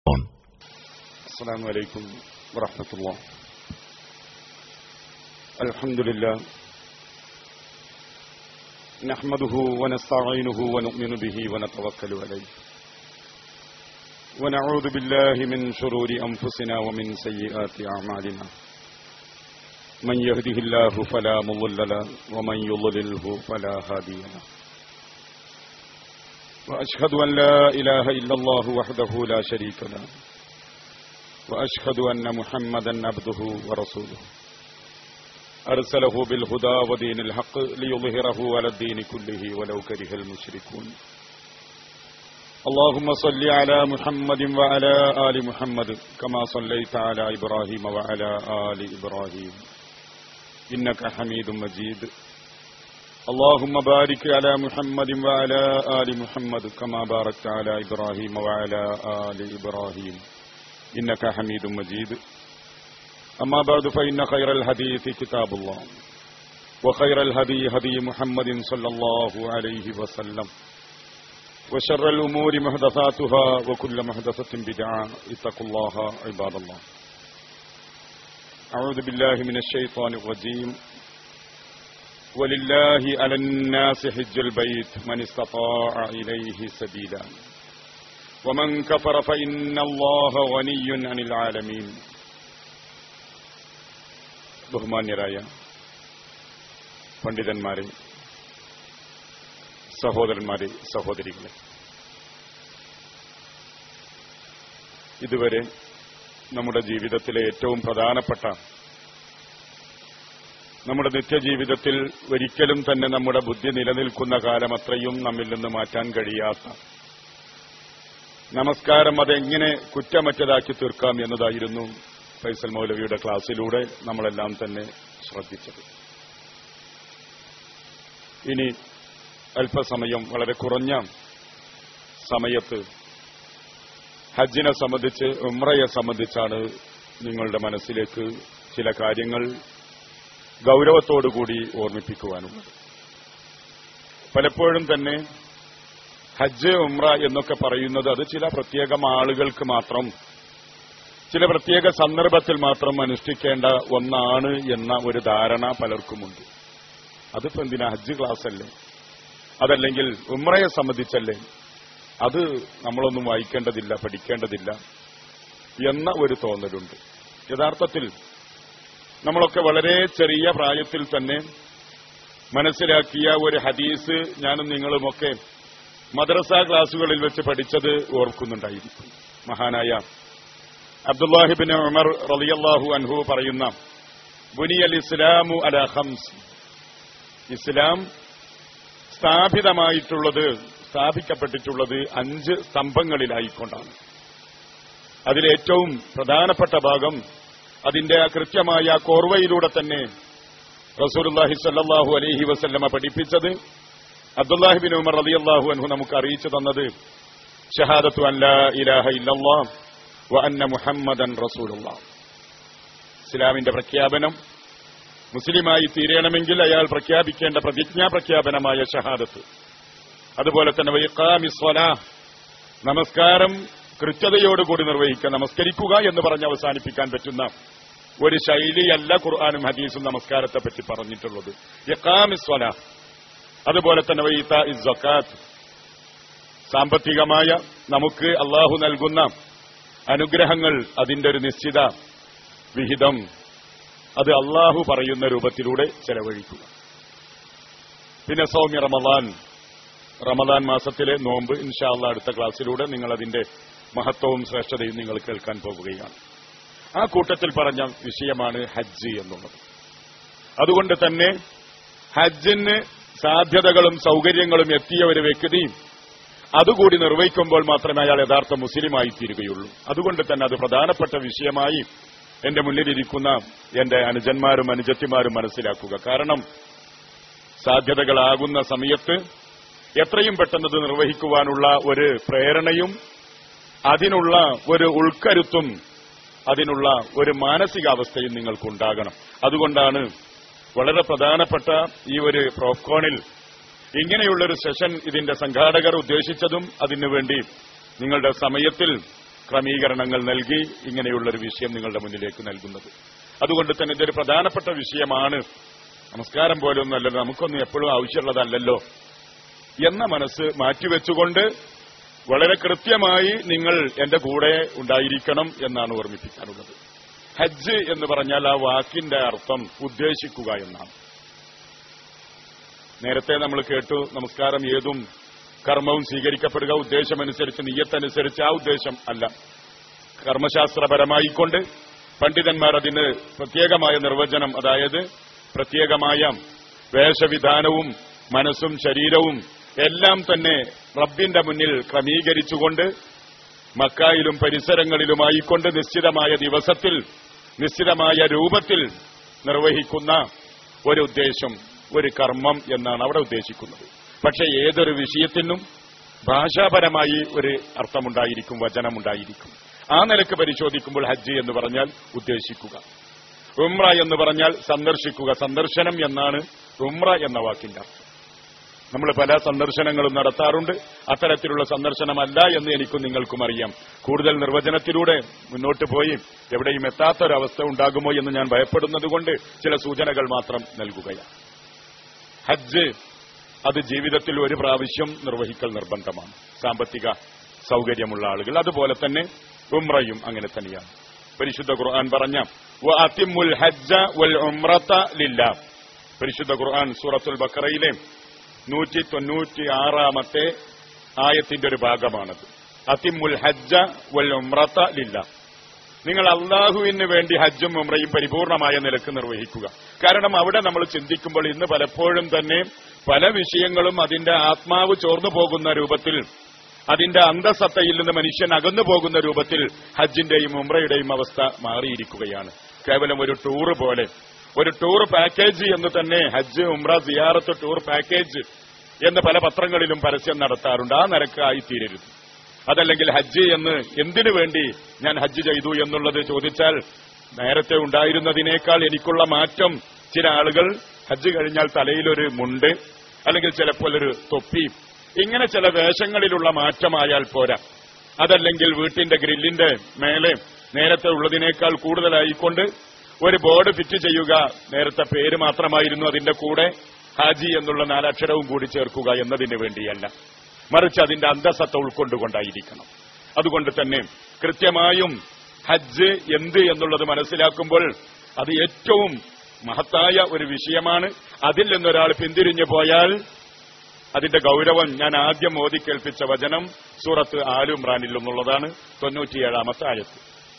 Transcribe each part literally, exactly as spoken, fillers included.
السلام عليكم ورحمة الله. الحمد لله نحمده ونستعينه ونؤمن به ونتوكل عليه ونعوذ بالله من شرور أنفسنا ومن سيئات أعمالنا. من يهده الله فلا مضل له ومن يضلله فلا هادي له. وأشهد أن لا إله إلا الله وحده لا شريك له وأشهد أن محمدا عبده ورسوله أرسله بالهدى ودين الحق ليظهره على الدين كله ولو كره المشركون. اللهم صل على محمد وعلى آل محمد كما صليت على إبراهيم وعلى آل إبراهيم إنك حميد مجيد. اللهم بارك على محمد وعلى آل محمد كما باركت على إبراهيم وعلى آل إبراهيم إنك حميد مجيد. أما بعد فإن خير الحديث كتاب الله وخير الهدي هدي محمد صلى الله عليه وسلم وشر الأمور محدثاتها وكل محدثة بدعة. اتقوا الله عباد الله. أعوذ بالله من الشيطان الرجيم. ولله على الناس حج البيت من استطاع إليه سبيلا ومن كفر فإن الله غني عن العالمين. ബഹുമാന്യരായ പണ്ഡിതന്മാരെ, സഹോദരന്മാരെ, സഹോദരികളെ, ഇതുവരെ നമ്മുടെ ജീവിതത്തിലെ ഏറ്റവും പ്രധാനപ്പെട്ട, നമ്മുടെ നിത്യജീവിതത്തിൽ ഒരിക്കലും തന്നെ നമ്മുടെ ബുദ്ധി നിലനിൽക്കുന്ന കാലമത്രയും നമ്മിൽ നിന്ന് മാറ്റാൻ കഴിയാത്ത നമസ്കാരം അതെങ്ങനെ കുറ്റമറ്റതാക്കി തീർക്കാം എന്നതായിരുന്നു ഫൈസൽ മൗലവിയുടെ ക്ലാസ്സിലൂടെ നമ്മളെല്ലാം തന്നെ ശ്രദ്ധിച്ചത്. ഇനി അല്പസമയം, വളരെ കുറഞ്ഞ സമയത്ത് ഹജ്ജിനെ സംബന്ധിച്ച്, ഉംറയെ സംബന്ധിച്ചാണ് നിങ്ങളുടെ മനസ്സിലേക്ക് ചില കാര്യങ്ങൾ ഗൗരവത്തോടുകൂടി ഓർമ്മിപ്പിക്കുവാനുള്ളത്. പലപ്പോഴും തന്നെ ഹജ്ജ്, ഉംറ എന്നൊക്കെ പറയുന്നത് അത് ചില പ്രത്യേകം ആളുകൾക്ക് മാത്രം, ചില പ്രത്യേക സന്ദർഭത്തിൽ മാത്രം അനുഷ്ഠിക്കേണ്ട ഒന്നാണ് എന്ന ഒരു ധാരണ പലർക്കുമുണ്ട്. അതിപ്പോ എന്തിനാ, ഹജ്ജ് ക്ലാസ് അല്ലേ, അതല്ലെങ്കിൽ ഉംറയെ സംബന്ധിച്ചല്ലേ, അത് നമ്മളൊന്നും വായിക്കേണ്ടതില്ല, പഠിക്കേണ്ടതില്ല എന്ന ഒരു തോന്നലുണ്ട്. യഥാർത്ഥത്തിൽ നമ്മളൊക്കെ വളരെ ചെറിയ പ്രായത്തിൽ തന്നെ മനസ്സിലാക്കിയ ഒരു ഹദീസ് ഞാനും നിങ്ങളുമൊക്കെ മദ്രസ ക്ലാസുകളിൽ വെച്ച് പഠിച്ചത് ഓർക്കുന്നുണ്ടായിരിക്കും. മഹാനായ അബ്ദുല്ലാഹിബ്നു ഉമർ റളിയല്ലാഹു അൻഹു പറയുന്ന, ബുനിയൽ ഇസ്ലാമു അലാ ഖംസ്, ഇസ്ലാം സ്ഥാപിതമായിട്ടുള്ളത്, സ്ഥാപിക്കപ്പെട്ടിട്ടുള്ളത് അഞ്ച് സ്തംഭങ്ങളിലായിക്കൊണ്ടാണ്. അതിലേറ്റവും പ്രധാനപ്പെട്ട ഭാഗം, അതിന്റെ കൃത്യമായ കോർവയിലൂടെ തന്നെ റസൂലുള്ളാഹി സ്വല്ലല്ലാഹു അലൈഹി വസല്ലമ പഠിപ്പിച്ചത്, അബ്ദുല്ലാഹിബ്നു ഉമർ റളിയല്ലാഹു അൻഹു നമുക്ക് അറിയിച്ചു തന്നത്, ഷഹാദത്തു അൻ ലാ ഇലാഹ ഇല്ലല്ലാഹ് വ അന്ന മുഹമ്മദൻ റസൂലുള്ളാഹ്. ഇസ്ലാമിന്റെ പ്രഖ്യാപനം, മുസ്ലിമായി തീരണമെങ്കിൽ അയാൾ പ്രഖ്യാപിക്കേണ്ട പ്രതിജ്ഞാ പ്രഖ്യാപനമായ ഷഹാദത്ത്, അതുപോലെ തന്നെ വഇഖാമിസ് സ്വലാഹ്, നമസ്കാരം കൃത്യതയോടുകൂടി നിർവഹിക്കുക, നമസ്കരിക്കുക എന്ന് പറഞ്ഞ് അവസാനിപ്പിക്കാൻ പറ്റുന്ന ഒരു ശൈലിയല്ല ഖുർആനും ഹദീസും നമസ്കാരത്തെ പറ്റി പറഞ്ഞിട്ടുള്ളത്. ഇഖാമിസ് സ്വലാഹ്, അതുപോലെ തന്നെ വഇതാഇസ് സകാത്ത്, സാമ്പത്തികമായ നമുക്ക് അള്ളാഹു നൽകുന്ന അനുഗ്രഹങ്ങൾ, അതിന്റെ ഒരു നിശ്ചിത വിഹിതം അത് അള്ളാഹു പറയുന്ന രൂപത്തിലൂടെ ചെലവഴിക്കുക. പിന്നെ സൗമ്യ റമദാൻ, റമദാൻ മാസത്തിലെ നോമ്പ്, ഇൻഷാ അല്ലാഹ് അടുത്ത ക്ലാസ്സിലൂടെ നിങ്ങൾ അതിന്റെ മഹത്വവും ശ്രേഷ്ഠതയും നിങ്ങൾ കേൾക്കാൻ പോകുകയാണ്. ആ കൂട്ടത്തിൽ പറഞ്ഞ വിഷയമാണ് ഹജ്ജ് എന്നുള്ളത്. അതുകൊണ്ട് തന്നെ ഹജ്ജിന് സാധ്യതകളും സൗകര്യങ്ങളും എത്തിയ ഒരു വ്യക്തി അതുകൂടി നിർവഹിക്കുമ്പോൾ മാത്രമേ അയാൾ യഥാർത്ഥ മുസ്ലിമായി തീരുകയുള്ളൂ. അതുകൊണ്ട് തന്നെ അത് പ്രധാനപ്പെട്ട വിഷയമായി എന്റെ മുന്നിലിരിക്കുന്ന എന്റെ അനുജന്മാരും അനുജത്തിമാരും മനസ്സിലാക്കുക. കാരണം സാധ്യതകളാകുന്ന സമയത്ത് എത്രയും പെട്ടെന്നത് നിർവഹിക്കുവാനുള്ള ഒരു പ്രേരണയും അതിനുള്ള ഒരു ഉൾക്കരുത്തും അതിനുള്ള ഒരു മാനസികാവസ്ഥയും നിങ്ങൾക്കുണ്ടാകണം. അതുകൊണ്ടാണ് വളരെ പ്രധാനപ്പെട്ട ഈ ഒരു പ്രോഫ്കോണിൽ ഇങ്ങനെയുള്ളൊരു സെഷൻ ഇതിന്റെ സംഘാടകർ ഉദ്ദേശിച്ചതും അതിനുവേണ്ടി നിങ്ങളുടെ സമയത്തിൽ ക്രമീകരണങ്ങൾ നൽകി ഇങ്ങനെയുള്ളൊരു വിഷയം നിങ്ങളുടെ മുന്നിലേക്ക് നൽകുന്നത്. അതുകൊണ്ട് തന്നെ ഇതൊരു പ്രധാനപ്പെട്ട വിഷയമാണ്. നമസ്കാരം പോലൊന്നുമല്ലല്ലോ, നമുക്കൊന്നും എപ്പോഴും ആവശ്യമുള്ളതല്ലല്ലോ എന്ന മനസ്സ് മാറ്റിവെച്ചുകൊണ്ട് വളരെ കൃത്യമായി നിങ്ങൾ എന്റെ കൂടെ ഉണ്ടായിരിക്കണം എന്നാണ് ഓർമ്മിപ്പിക്കാനുള്ളത്. ഹജ്ജ് എന്ന് പറഞ്ഞാൽ ആ വാക്കിന്റെ അർത്ഥം ഉദ്ദേശിക്കുക എന്നാണ്. നേരത്തെ നമ്മൾ കേട്ടു, നമസ്കാരം ഏതും കർമ്മവും സ്വീകരിക്കപ്പെടുക ഉദ്ദേശമനുസരിച്ച്, നിയ്യത്തനുസരിച്ച്. ആ ഉദ്ദേശം അല്ല. കർമ്മശാസ്ത്രപരമായിക്കൊണ്ട് പണ്ഡിതന്മാർ അതിന് പ്രത്യേകമായ നിർവചനം, അതായത് പ്രത്യേകമായ വേഷവിധാനവും മനസ്സും ശരീരവും എല്ലാം തന്നെ റബ്ബിന്റെ മുന്നിൽ ക്രമീകരിച്ചുകൊണ്ട് മക്കായിലും പരിസരങ്ങളിലുമായിക്കൊണ്ട് നിശ്ചിതമായ ദിവസത്തിൽ നിശ്ചിതമായ രൂപത്തിൽ നിർവഹിക്കുന്ന ഒരു ഉദ്ദേശം, ഒരു കർമ്മം എന്നാണ് അവിടെ ഉദ്ദേശിക്കുന്നത്. പക്ഷെ ഏതൊരു വിഷയത്തിനും ഭാഷാപരമായി ഒരു അർത്ഥമുണ്ടായിരിക്കും, വചനമുണ്ടായിരിക്കും. ആ നിലക്ക് പരിശോധിക്കുമ്പോൾ ഹജ്ജ് എന്ന് പറഞ്ഞാൽ ഉദ്ദേശിക്കുക, ഉംറ എന്ന് പറഞ്ഞാൽ സന്ദർശിക്കുക. സന്ദർശനം എന്നാണ് ഉംറ എന്ന വാക്കിന്റെ അർത്ഥം. നമ്മൾ പല സന്ദർശനങ്ങളും നടത്താറുണ്ട്. അത്തരത്തിലുള്ള സന്ദർശനമല്ല എന്ന് എനിക്കും നിങ്ങൾക്കും അറിയാം. കൂടുതൽ നിർവചനത്തിലൂടെ മുന്നോട്ട് പോയി എവിടെയും എത്താത്തൊരവസ്ഥ ഉണ്ടാകുമോ എന്ന് ഞാൻ ഭയപ്പെടുന്നതുകൊണ്ട് ചില സൂചനകൾ മാത്രം നൽകുകയാണ്. ഹജ്ജ് അത് ജീവിതത്തിൽ ഒരു പ്രാവശ്യം നിർവഹിക്കൽ നിർബന്ധമാണ്, സാമ്പത്തിക സൗകര്യമുള്ള ആളുകൾ. അതുപോലെ തന്നെ ഉംറയും അങ്ങനെ തന്നെയാണ്. പരിശുദ്ധ ഖുർആൻ പറഞ്ഞ വഅതിമ്മുൽ ഹജ്ജ വൽ ഉംറത ലില്ലാഹ്, പരിശുദ്ധ ഖുർആൻ സൂറത്തുൽ ബഖറയിലെ നൂറ്റി തൊണ്ണൂറ്റി ആറാമത്തെ ആയത്തിന്റെ ഒരു ഭാഗമാണത്. അതിമ്മുൽ ഹജ്ജ വൽ ഉംറത ലില്ലാഹ്, നിങ്ങൾ അള്ളാഹുവിന് വേണ്ടി ഹജ്ജും ഉംറയും പരിപൂർണമായ നിലക്ക് നിർവഹിക്കുക. കാരണം അവിടെ നമ്മൾ ചിന്തിക്കുമ്പോൾ ഇന്ന് പലപ്പോഴും തന്നെ പല വിഷയങ്ങളും അതിന്റെ ആത്മാവ് ചോർന്നു പോകുന്ന രൂപത്തിൽ, അതിന്റെ അന്തസത്തയിൽ നിന്ന് മനുഷ്യൻ അകന്നു പോകുന്ന രൂപത്തിൽ ഹജ്ജിന്റെയും ഉംറയുടെയും അവസ്ഥ മാറിയിരിക്കുകയാണ്. കേവലം ഒരു ടൂർ പോലെ, ഒരു ടൂർ പാക്കേജ് എന്ന് തന്നെ ഹജ്ജ് ഉംറ സിയാറത്ത് ടൂർ പാക്കേജ് എന്ന് പല പത്രങ്ങളിലും പരസ്യം നടത്താറുണ്ട്. ആ നിരക്ക് ആയിത്തീരരുത്. അതല്ലെങ്കിൽ ഹജ്ജ് എന്ന് എന്തിനു വേണ്ടി ഞാൻ ഹജ്ജ് ചെയ്തു എന്നുള്ളത് ചോദിച്ചാൽ നേരത്തെ ഉണ്ടായിരുന്നതിനേക്കാൾ എനിക്കുള്ള മാറ്റം, ചില ആളുകൾ ഹജ്ജ് കഴിഞ്ഞാൽ തലയിലൊരു മുണ്ട് അല്ലെങ്കിൽ ചിലപ്പോൾ ഒരു തൊപ്പി, ഇങ്ങനെ ചില വേഷങ്ങളിലുള്ള മാറ്റമായാൽ പോരാ. അതല്ലെങ്കിൽ വീട്ടിന്റെ ഗ്രില്ലിന്റെ മേലെ നേരത്തെ ഉള്ളതിനേക്കാൾ കൂടുതലായിക്കൊണ്ട് ഒരു ബോർഡ് ഫിറ്റ് ചെയ്യുക. നേരത്തെ പേര് മാത്രമായിരുന്നു, അതിന്റെ കൂടെ ഹാജി എന്നുള്ള നാലക്ഷരവും കൂടി ചേർക്കുക എന്നതിന് വേണ്ടിയല്ല, മറിച്ച് അതിന്റെ അന്തസത്ത ഉൾക്കൊണ്ടുകൊണ്ടായിരിക്കണം. അതുകൊണ്ട് തന്നെ കൃത്യമായും ഹജ്ജ് എന്ത് എന്നുള്ളത് മനസ്സിലാക്കുമ്പോൾ അത് ഏറ്റവും മഹത്തായ ഒരു വിഷയമാണ്. അതിൽ നിന്നൊരാൾ പിന്തിരിഞ്ഞു പോയാൽ അതിന്റെ ഗൗരവം ഞാൻ ആദ്യം ഓതി കേൾപ്പിച്ച വചനം സൂറത്ത് ആലു ഇമ്രാനിൽ നിന്നുള്ളതാണ്, തൊണ്ണൂറ്റിയേഴാമത്തെ ആയത്ത്.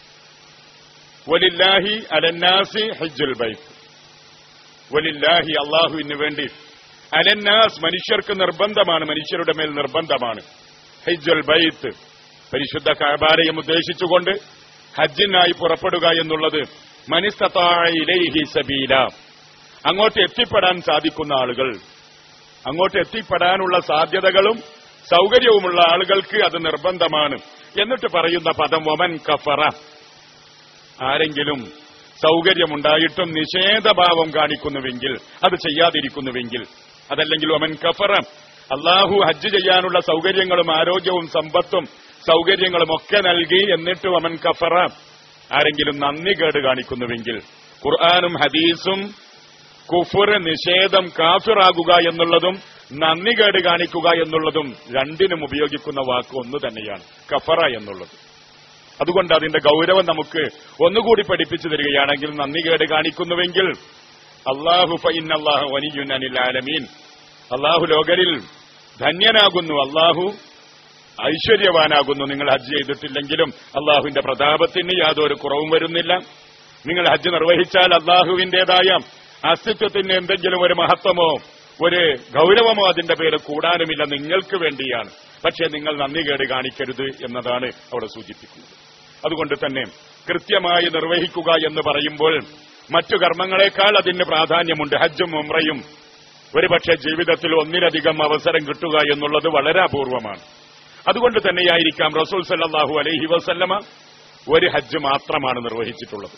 വലില്ലാഹി അലന്നാസി ഹജ്ജുൽ ബൈത്ത്, വലില്ലാഹി അള്ളാഹുവിന് വേണ്ടി, അലന്നാസ് മനുഷ്യർക്ക് നിർബന്ധമാണ്, മനുഷ്യരുടെ മേൽ നിർബന്ധമാണ്. ഹജ്ജുൽ ബൈത്ത് പരിശുദ്ധ കഅബാലയം ഉദ്ദേശിച്ചുകൊണ്ട് ഹജ്ജിനായി പുറപ്പെടുക എന്നുള്ളത് മനിസ്തതാഅ ഇലൈഹി സബീല, അങ്ങോട്ട് എത്തിപ്പെടാൻ സാധിക്കുന്ന ആളുകൾ, അങ്ങോട്ട് എത്തിപ്പെടാനുള്ള സാധ്യതകളും സൗകര്യവുമുള്ള ആളുകൾക്ക് അത് നിർബന്ധമാണ്. എന്നിട്ട് പറയുന്ന പദം വമൻ കഫറ, ആരെങ്കിലും സൗകര്യമുണ്ടായിട്ടും നിഷേധഭാവം കാണിക്കുന്നുവെങ്കിൽ, അത് ചെയ്യാതിരിക്കുന്നുവെങ്കിൽ, അതല്ലെങ്കിൽ വമൻ കഫറ, അള്ളാഹു ഹജ്ജ് ചെയ്യാനുള്ള സൗകര്യങ്ങളും ആരോഗ്യവും സമ്പത്തും സൗകര്യങ്ങളും ഒക്കെ നൽകി, എന്നിട്ട് വമൻ കഫറ, ആരെങ്കിലും നന്ദി കേട് കാണിക്കുന്നുവെങ്കിൽ, ഖുർആനും ഹദീസും കുഫർ, നിഷേധം, കാഫിറാകുക എന്നുള്ളതും നന്ദി കേട് കാണിക്കുക എന്നുള്ളതും രണ്ടിനും ഉപയോഗിക്കുന്ന വാക്ക് ഒന്നു തന്നെയാണ്, കഫറ എന്നുള്ളത്. അതുകൊണ്ട് അതിന്റെ ഗൗരവം നമുക്ക് ഒന്നുകൂടി പഠിപ്പിച്ചു തരികയാണെങ്കിൽ, നന്ദി കേട് കാണിക്കുന്നുവെങ്കിൽ അല്ലാഹു ഫഇന്നല്ലാഹു വലിയ്യുൻ അനിൽ ആലമീൻ, അല്ലാഹു ലോകരിൽ ധന്യനാകുന്നു, അല്ലാഹു ഐശ്വര്യവാനാകുന്നു. നിങ്ങൾ ഹജ്ജ് ചെയ്തിട്ടില്ലെങ്കിലും അല്ലാഹുവിന്റെ പ്രതാപത്തിന് യാതൊരു കുറവും വരുന്നില്ല. നിങ്ങൾ ഹജ്ജ് നിർവഹിച്ചാൽ അല്ലാഹുവിന്റേതായ അസ്തിത്വത്തിന് എന്തെങ്കിലും ഒരു മഹത്വമോ ഒരു ഗൗരവമോ അതിന്റെ പേര് കൂടാനുമില്ല, നിങ്ങൾക്ക് വേണ്ടിയാണ്. പക്ഷേ നിങ്ങൾ നന്ദി കേട് കാണിക്കരുത് എന്നതാണ് അവിടെ സൂചിപ്പിക്കുന്നത്. അതുകൊണ്ട് തന്നെ കൃത്യമായി നിർവഹിക്കുക എന്ന് പറയുമ്പോൾ മറ്റു കർമ്മങ്ങളെക്കാൾ അതിന് പ്രാധാന്യമുണ്ട്. ഹജ്ജും ഉംറയും ഒരുപക്ഷെ ജീവിതത്തിൽ ഒന്നിലധികം അവസരം കിട്ടുക എന്നുള്ളത് വളരെ അപൂർവമാണ്. അതുകൊണ്ട് തന്നെയായിരിക്കാം റസൂൽ സല്ലല്ലാഹു അലൈഹി വസല്ലമ ഒരു ഹജ്ജ് മാത്രമാണ് നിർവഹിച്ചിട്ടുള്ളത്.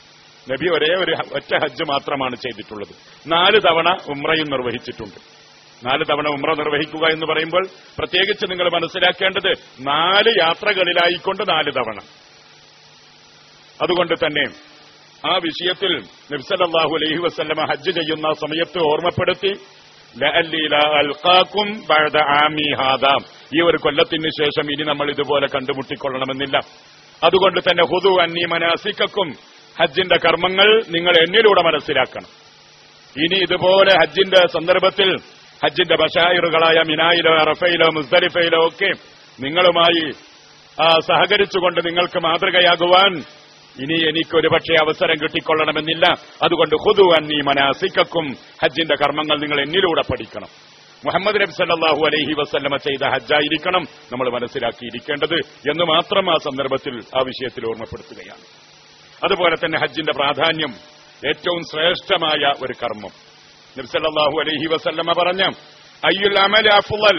നബി ഒരേ ഒരു ഒറ്റ ഹജ്ജ് മാത്രമാണ് ചെയ്തിട്ടുള്ളത്. നാല് തവണ ഉംറയും നിർവഹിച്ചിട്ടുണ്ട്. നാല് തവണ ഉംറ നിർവഹിക്കുക എന്ന് പറയുമ്പോൾ പ്രത്യേകിച്ച് നിങ്ങൾ മനസ്സിലാക്കേണ്ടത് നാല് യാത്രകളിലായിക്കൊണ്ട് നാല് തവണ. അതുകൊണ്ട് തന്നെ ആ വിഷയത്തിൽ നബി സല്ലല്ലാഹു അലൈഹി വസല്ലമ ഹജ്ജ് ചെയ്യുന്ന സമയത്ത് ഓർമ്മപ്പെടുത്തി, ലഅല്ലി ലാ അൽഖാകും ബഅദ ആമി ഹാദാ, ഈ ഒരു കൊല്ലത്തിന് ശേഷം ഇനി നമ്മൾ ഇതുപോലെ കണ്ടുമുട്ടിക്കൊള്ളണമെന്നില്ല. അതുകൊണ്ട് തന്നെ ഹുദു അന്നി മനാസിക്കക്കും, ഹജ്ജിന്റെ കർമ്മങ്ങൾ നിങ്ങൾ എന്നിലൂടെ മനസ്സിലാക്കണം. ഇനി ഇതുപോലെ ഹജ്ജിന്റെ സന്ദർഭത്തിൽ ഹജ്ജിന്റെ ബശായിറുകളായ മിനായിലോ അറഫയിലോ മുസ്ദലിഫയിലോ ഒക്കെ നിങ്ങളുമായി സഹകരിച്ചുകൊണ്ട് നിങ്ങൾക്ക് മാതൃകയാകുവാൻ ഇനി എനിക്കൊരു പക്ഷേ അവസരം കിട്ടിക്കൊള്ളണമെന്നില്ല. അതുകൊണ്ട് ഖുദു അന്നി മനാസിക്കക്കും, ഹജ്ജിന്റെ കർമ്മങ്ങൾ നിങ്ങൾ എന്നിലൂടെ പഠിക്കണം. മുഹമ്മദ് നബി സല്ലല്ലാഹു അലൈഹി വസല്ലമ ചെയ്ത ഹജ്ജായിരിക്കണം നമ്മൾ മനസ്സിലാക്കിയിരിക്കേണ്ടത് എന്ന് മാത്രം ആ സന്ദർഭത്തിൽ ആ വിഷയത്തിൽ ഓർമ്മപ്പെടുത്തുകയാണ്. അതുപോലെ തന്നെ ഹജ്ജിന്റെ പ്രാധാന്യം, ഏറ്റവും ശ്രേഷ്ഠമായ ഒരു കർമ്മം. നബി സല്ലല്ലാഹു അലൈഹി വസല്ലമ പറഞ്ഞ അയ്യുൽ അമലി അഫ്ളൽ,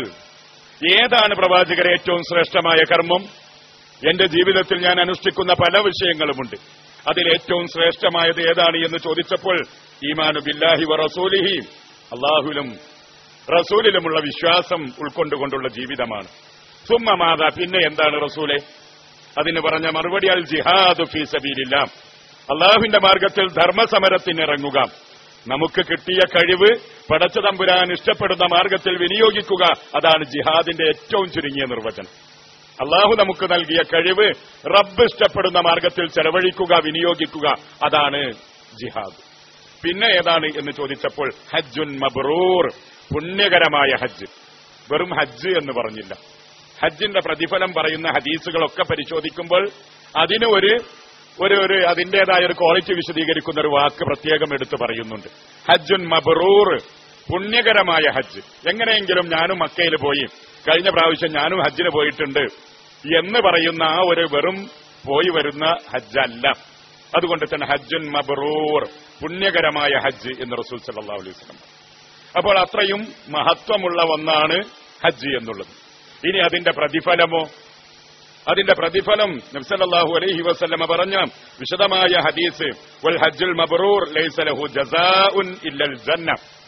ഏതാണ് പ്രവാചകരെ ഏറ്റവും ശ്രേഷ്ഠമായ കർമ്മം? എന്റെ ജീവിതത്തിൽ ഞാൻ അനുഷ്ഠിക്കുന്ന പല വിഷയങ്ങളുമുണ്ട്, അതിൽ ഏറ്റവും ശ്രേഷ്ഠമായത് ഏതാണ് എന്ന് ചോദിച്ചപ്പോൾ ഈമാനു ബില്ലാഹി വ റസൂലിഹി, അല്ലാഹുവിലും റസൂലിലുമുള്ള വിശ്വാസം ഉൾക്കൊണ്ടുകൊണ്ടുള്ള ജീവിതമാണ്. സുമ്മ മാതാ, പിന്നെ എന്താണ് റസൂലെ? അതിന് പറഞ്ഞ മറുപടി അൽ ജിഹാദു ഫീ സബീലില്ലാ, അള്ളാഹുവിന്റെ മാർഗത്തിൽ ധർമ്മസമരത്തിനിറങ്ങുക. നമുക്ക് കിട്ടിയ കഴിവ് പടച്ച തമ്പുരാൻ ഇഷ്ടപ്പെടുന്ന മാർഗത്തിൽ വിനിയോഗിക്കുക, അതാണ് ജിഹാദിന്റെ ഏറ്റവും ചുരുങ്ങിയ നിർവചനം. അള്ളാഹു നമുക്ക് നൽകിയ കഴിവ് റബ്ബ് ഇഷ്ടപ്പെടുന്ന മാർഗത്തിൽ ചെലവഴിക്കുക, വിനിയോഗിക്കുക, അതാണ് ജിഹാദ്. പിന്നെ ഏതാണ് എന്ന് ചോദിച്ചപ്പോൾ ഹജ്ജുൻ മബ്റൂർ, പുണ്യകരമായ ഹജ്ജ്. വെറും ഹജ്ജ് എന്ന് പറഞ്ഞില്ല. ഹജ്ജിന്റെ പ്രതിഫലം പറയുന്ന ഹദീസുകളൊക്കെ പരിശോധിക്കുമ്പോൾ അതിന് ഒരു ഒരു ഒരു അതിന്റേതായ ഒരു ക്വാളിറ്റി വിശദീകരിക്കുന്ന ഒരു വാക്ക് പ്രത്യേകം എടുത്തു പറയുന്നുണ്ട്. ഹജ്ജുൻ മബ്റൂർ, പുണ്യകരമായ ഹജ്ജ്. എങ്ങനെയെങ്കിലും ഞാനും മക്കയിൽ പോയി, കഴിഞ്ഞ പ്രാവശ്യം ഞാനും ഹജ്ജിന് പോയിട്ടുണ്ട് എന്ന് പറയുന്ന ആ ഒരു വെറും പോയി വരുന്ന ഹജ്ജല്ല. അതുകൊണ്ട് തന്നെ ഹജ്ജുൻ മബ്റൂർ, പുണ്യകരമായ ഹജ്ജ് എന്ന് റസൂൽ സല്ലല്ലാഹു അലൈഹി വസല്ലം. അപ്പോൾ അത്രയും മഹത്വമുള്ള ഒന്നാണ് ഹജ്ജ് എന്നുള്ളത്. ഇനി അതിന്റെ പ്രതിഫലമോ? അതിന്റെ പ്രതിഫലം നബി സല്ലല്ലാഹു അലൈഹി വസല്ലം പറഞ്ഞ വിശദമായ ഹദീസ്, വൽ ഹജ്ജുൽ മബ്റൂർ ലൈസ ലഹു ജസാഉൻ ഇല്ലൽ ജന്ന,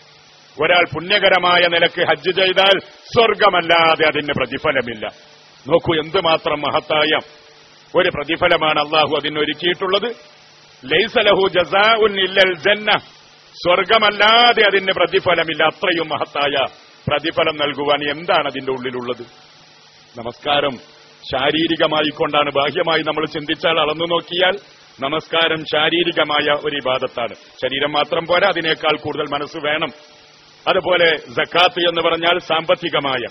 ഒരാൾ പുണ്യകരമായ നിലക്ക് ഹജ്ജ് ചെയ്താൽ സ്വർഗമല്ലാതെ അതിന് പ്രതിഫലമില്ല. നോക്കൂ, എന്തുമാത്രം മഹത്തായ ഒരു പ്രതിഫലമാണ് അള്ളാഹു അതിനൊരുക്കിയിട്ടുള്ളത്. ലൈസ ലഹു ജസാഉൻ ഇല്ലൽ ജന്ന, സ്വർഗമല്ലാതെ അതിന് പ്രതിഫലമില്ല. അത്രയും മഹത്തായ പ്രതിഫലം നൽകുവാൻ എന്താണ് അതിന്റെ ഉള്ളിലുള്ളത്? നമസ്കാരം ശാരീരികമായി കൊണ്ടാണ്. ബാഹ്യമായി നമ്മൾ ചിന്തിച്ചാൽ, അളന്നു നോക്കിയാൽ നമസ്കാരം ശാരീരികമായ ഒരു ഇബാദത്താണ്. ശരീരം മാത്രം പോരാ, അതിനേക്കാൾ കൂടുതൽ മനസ്സ് വേണം. അതുപോലെ സക്കാത്ത് എന്ന് പറഞ്ഞാൽ സാമ്പത്തികമായ.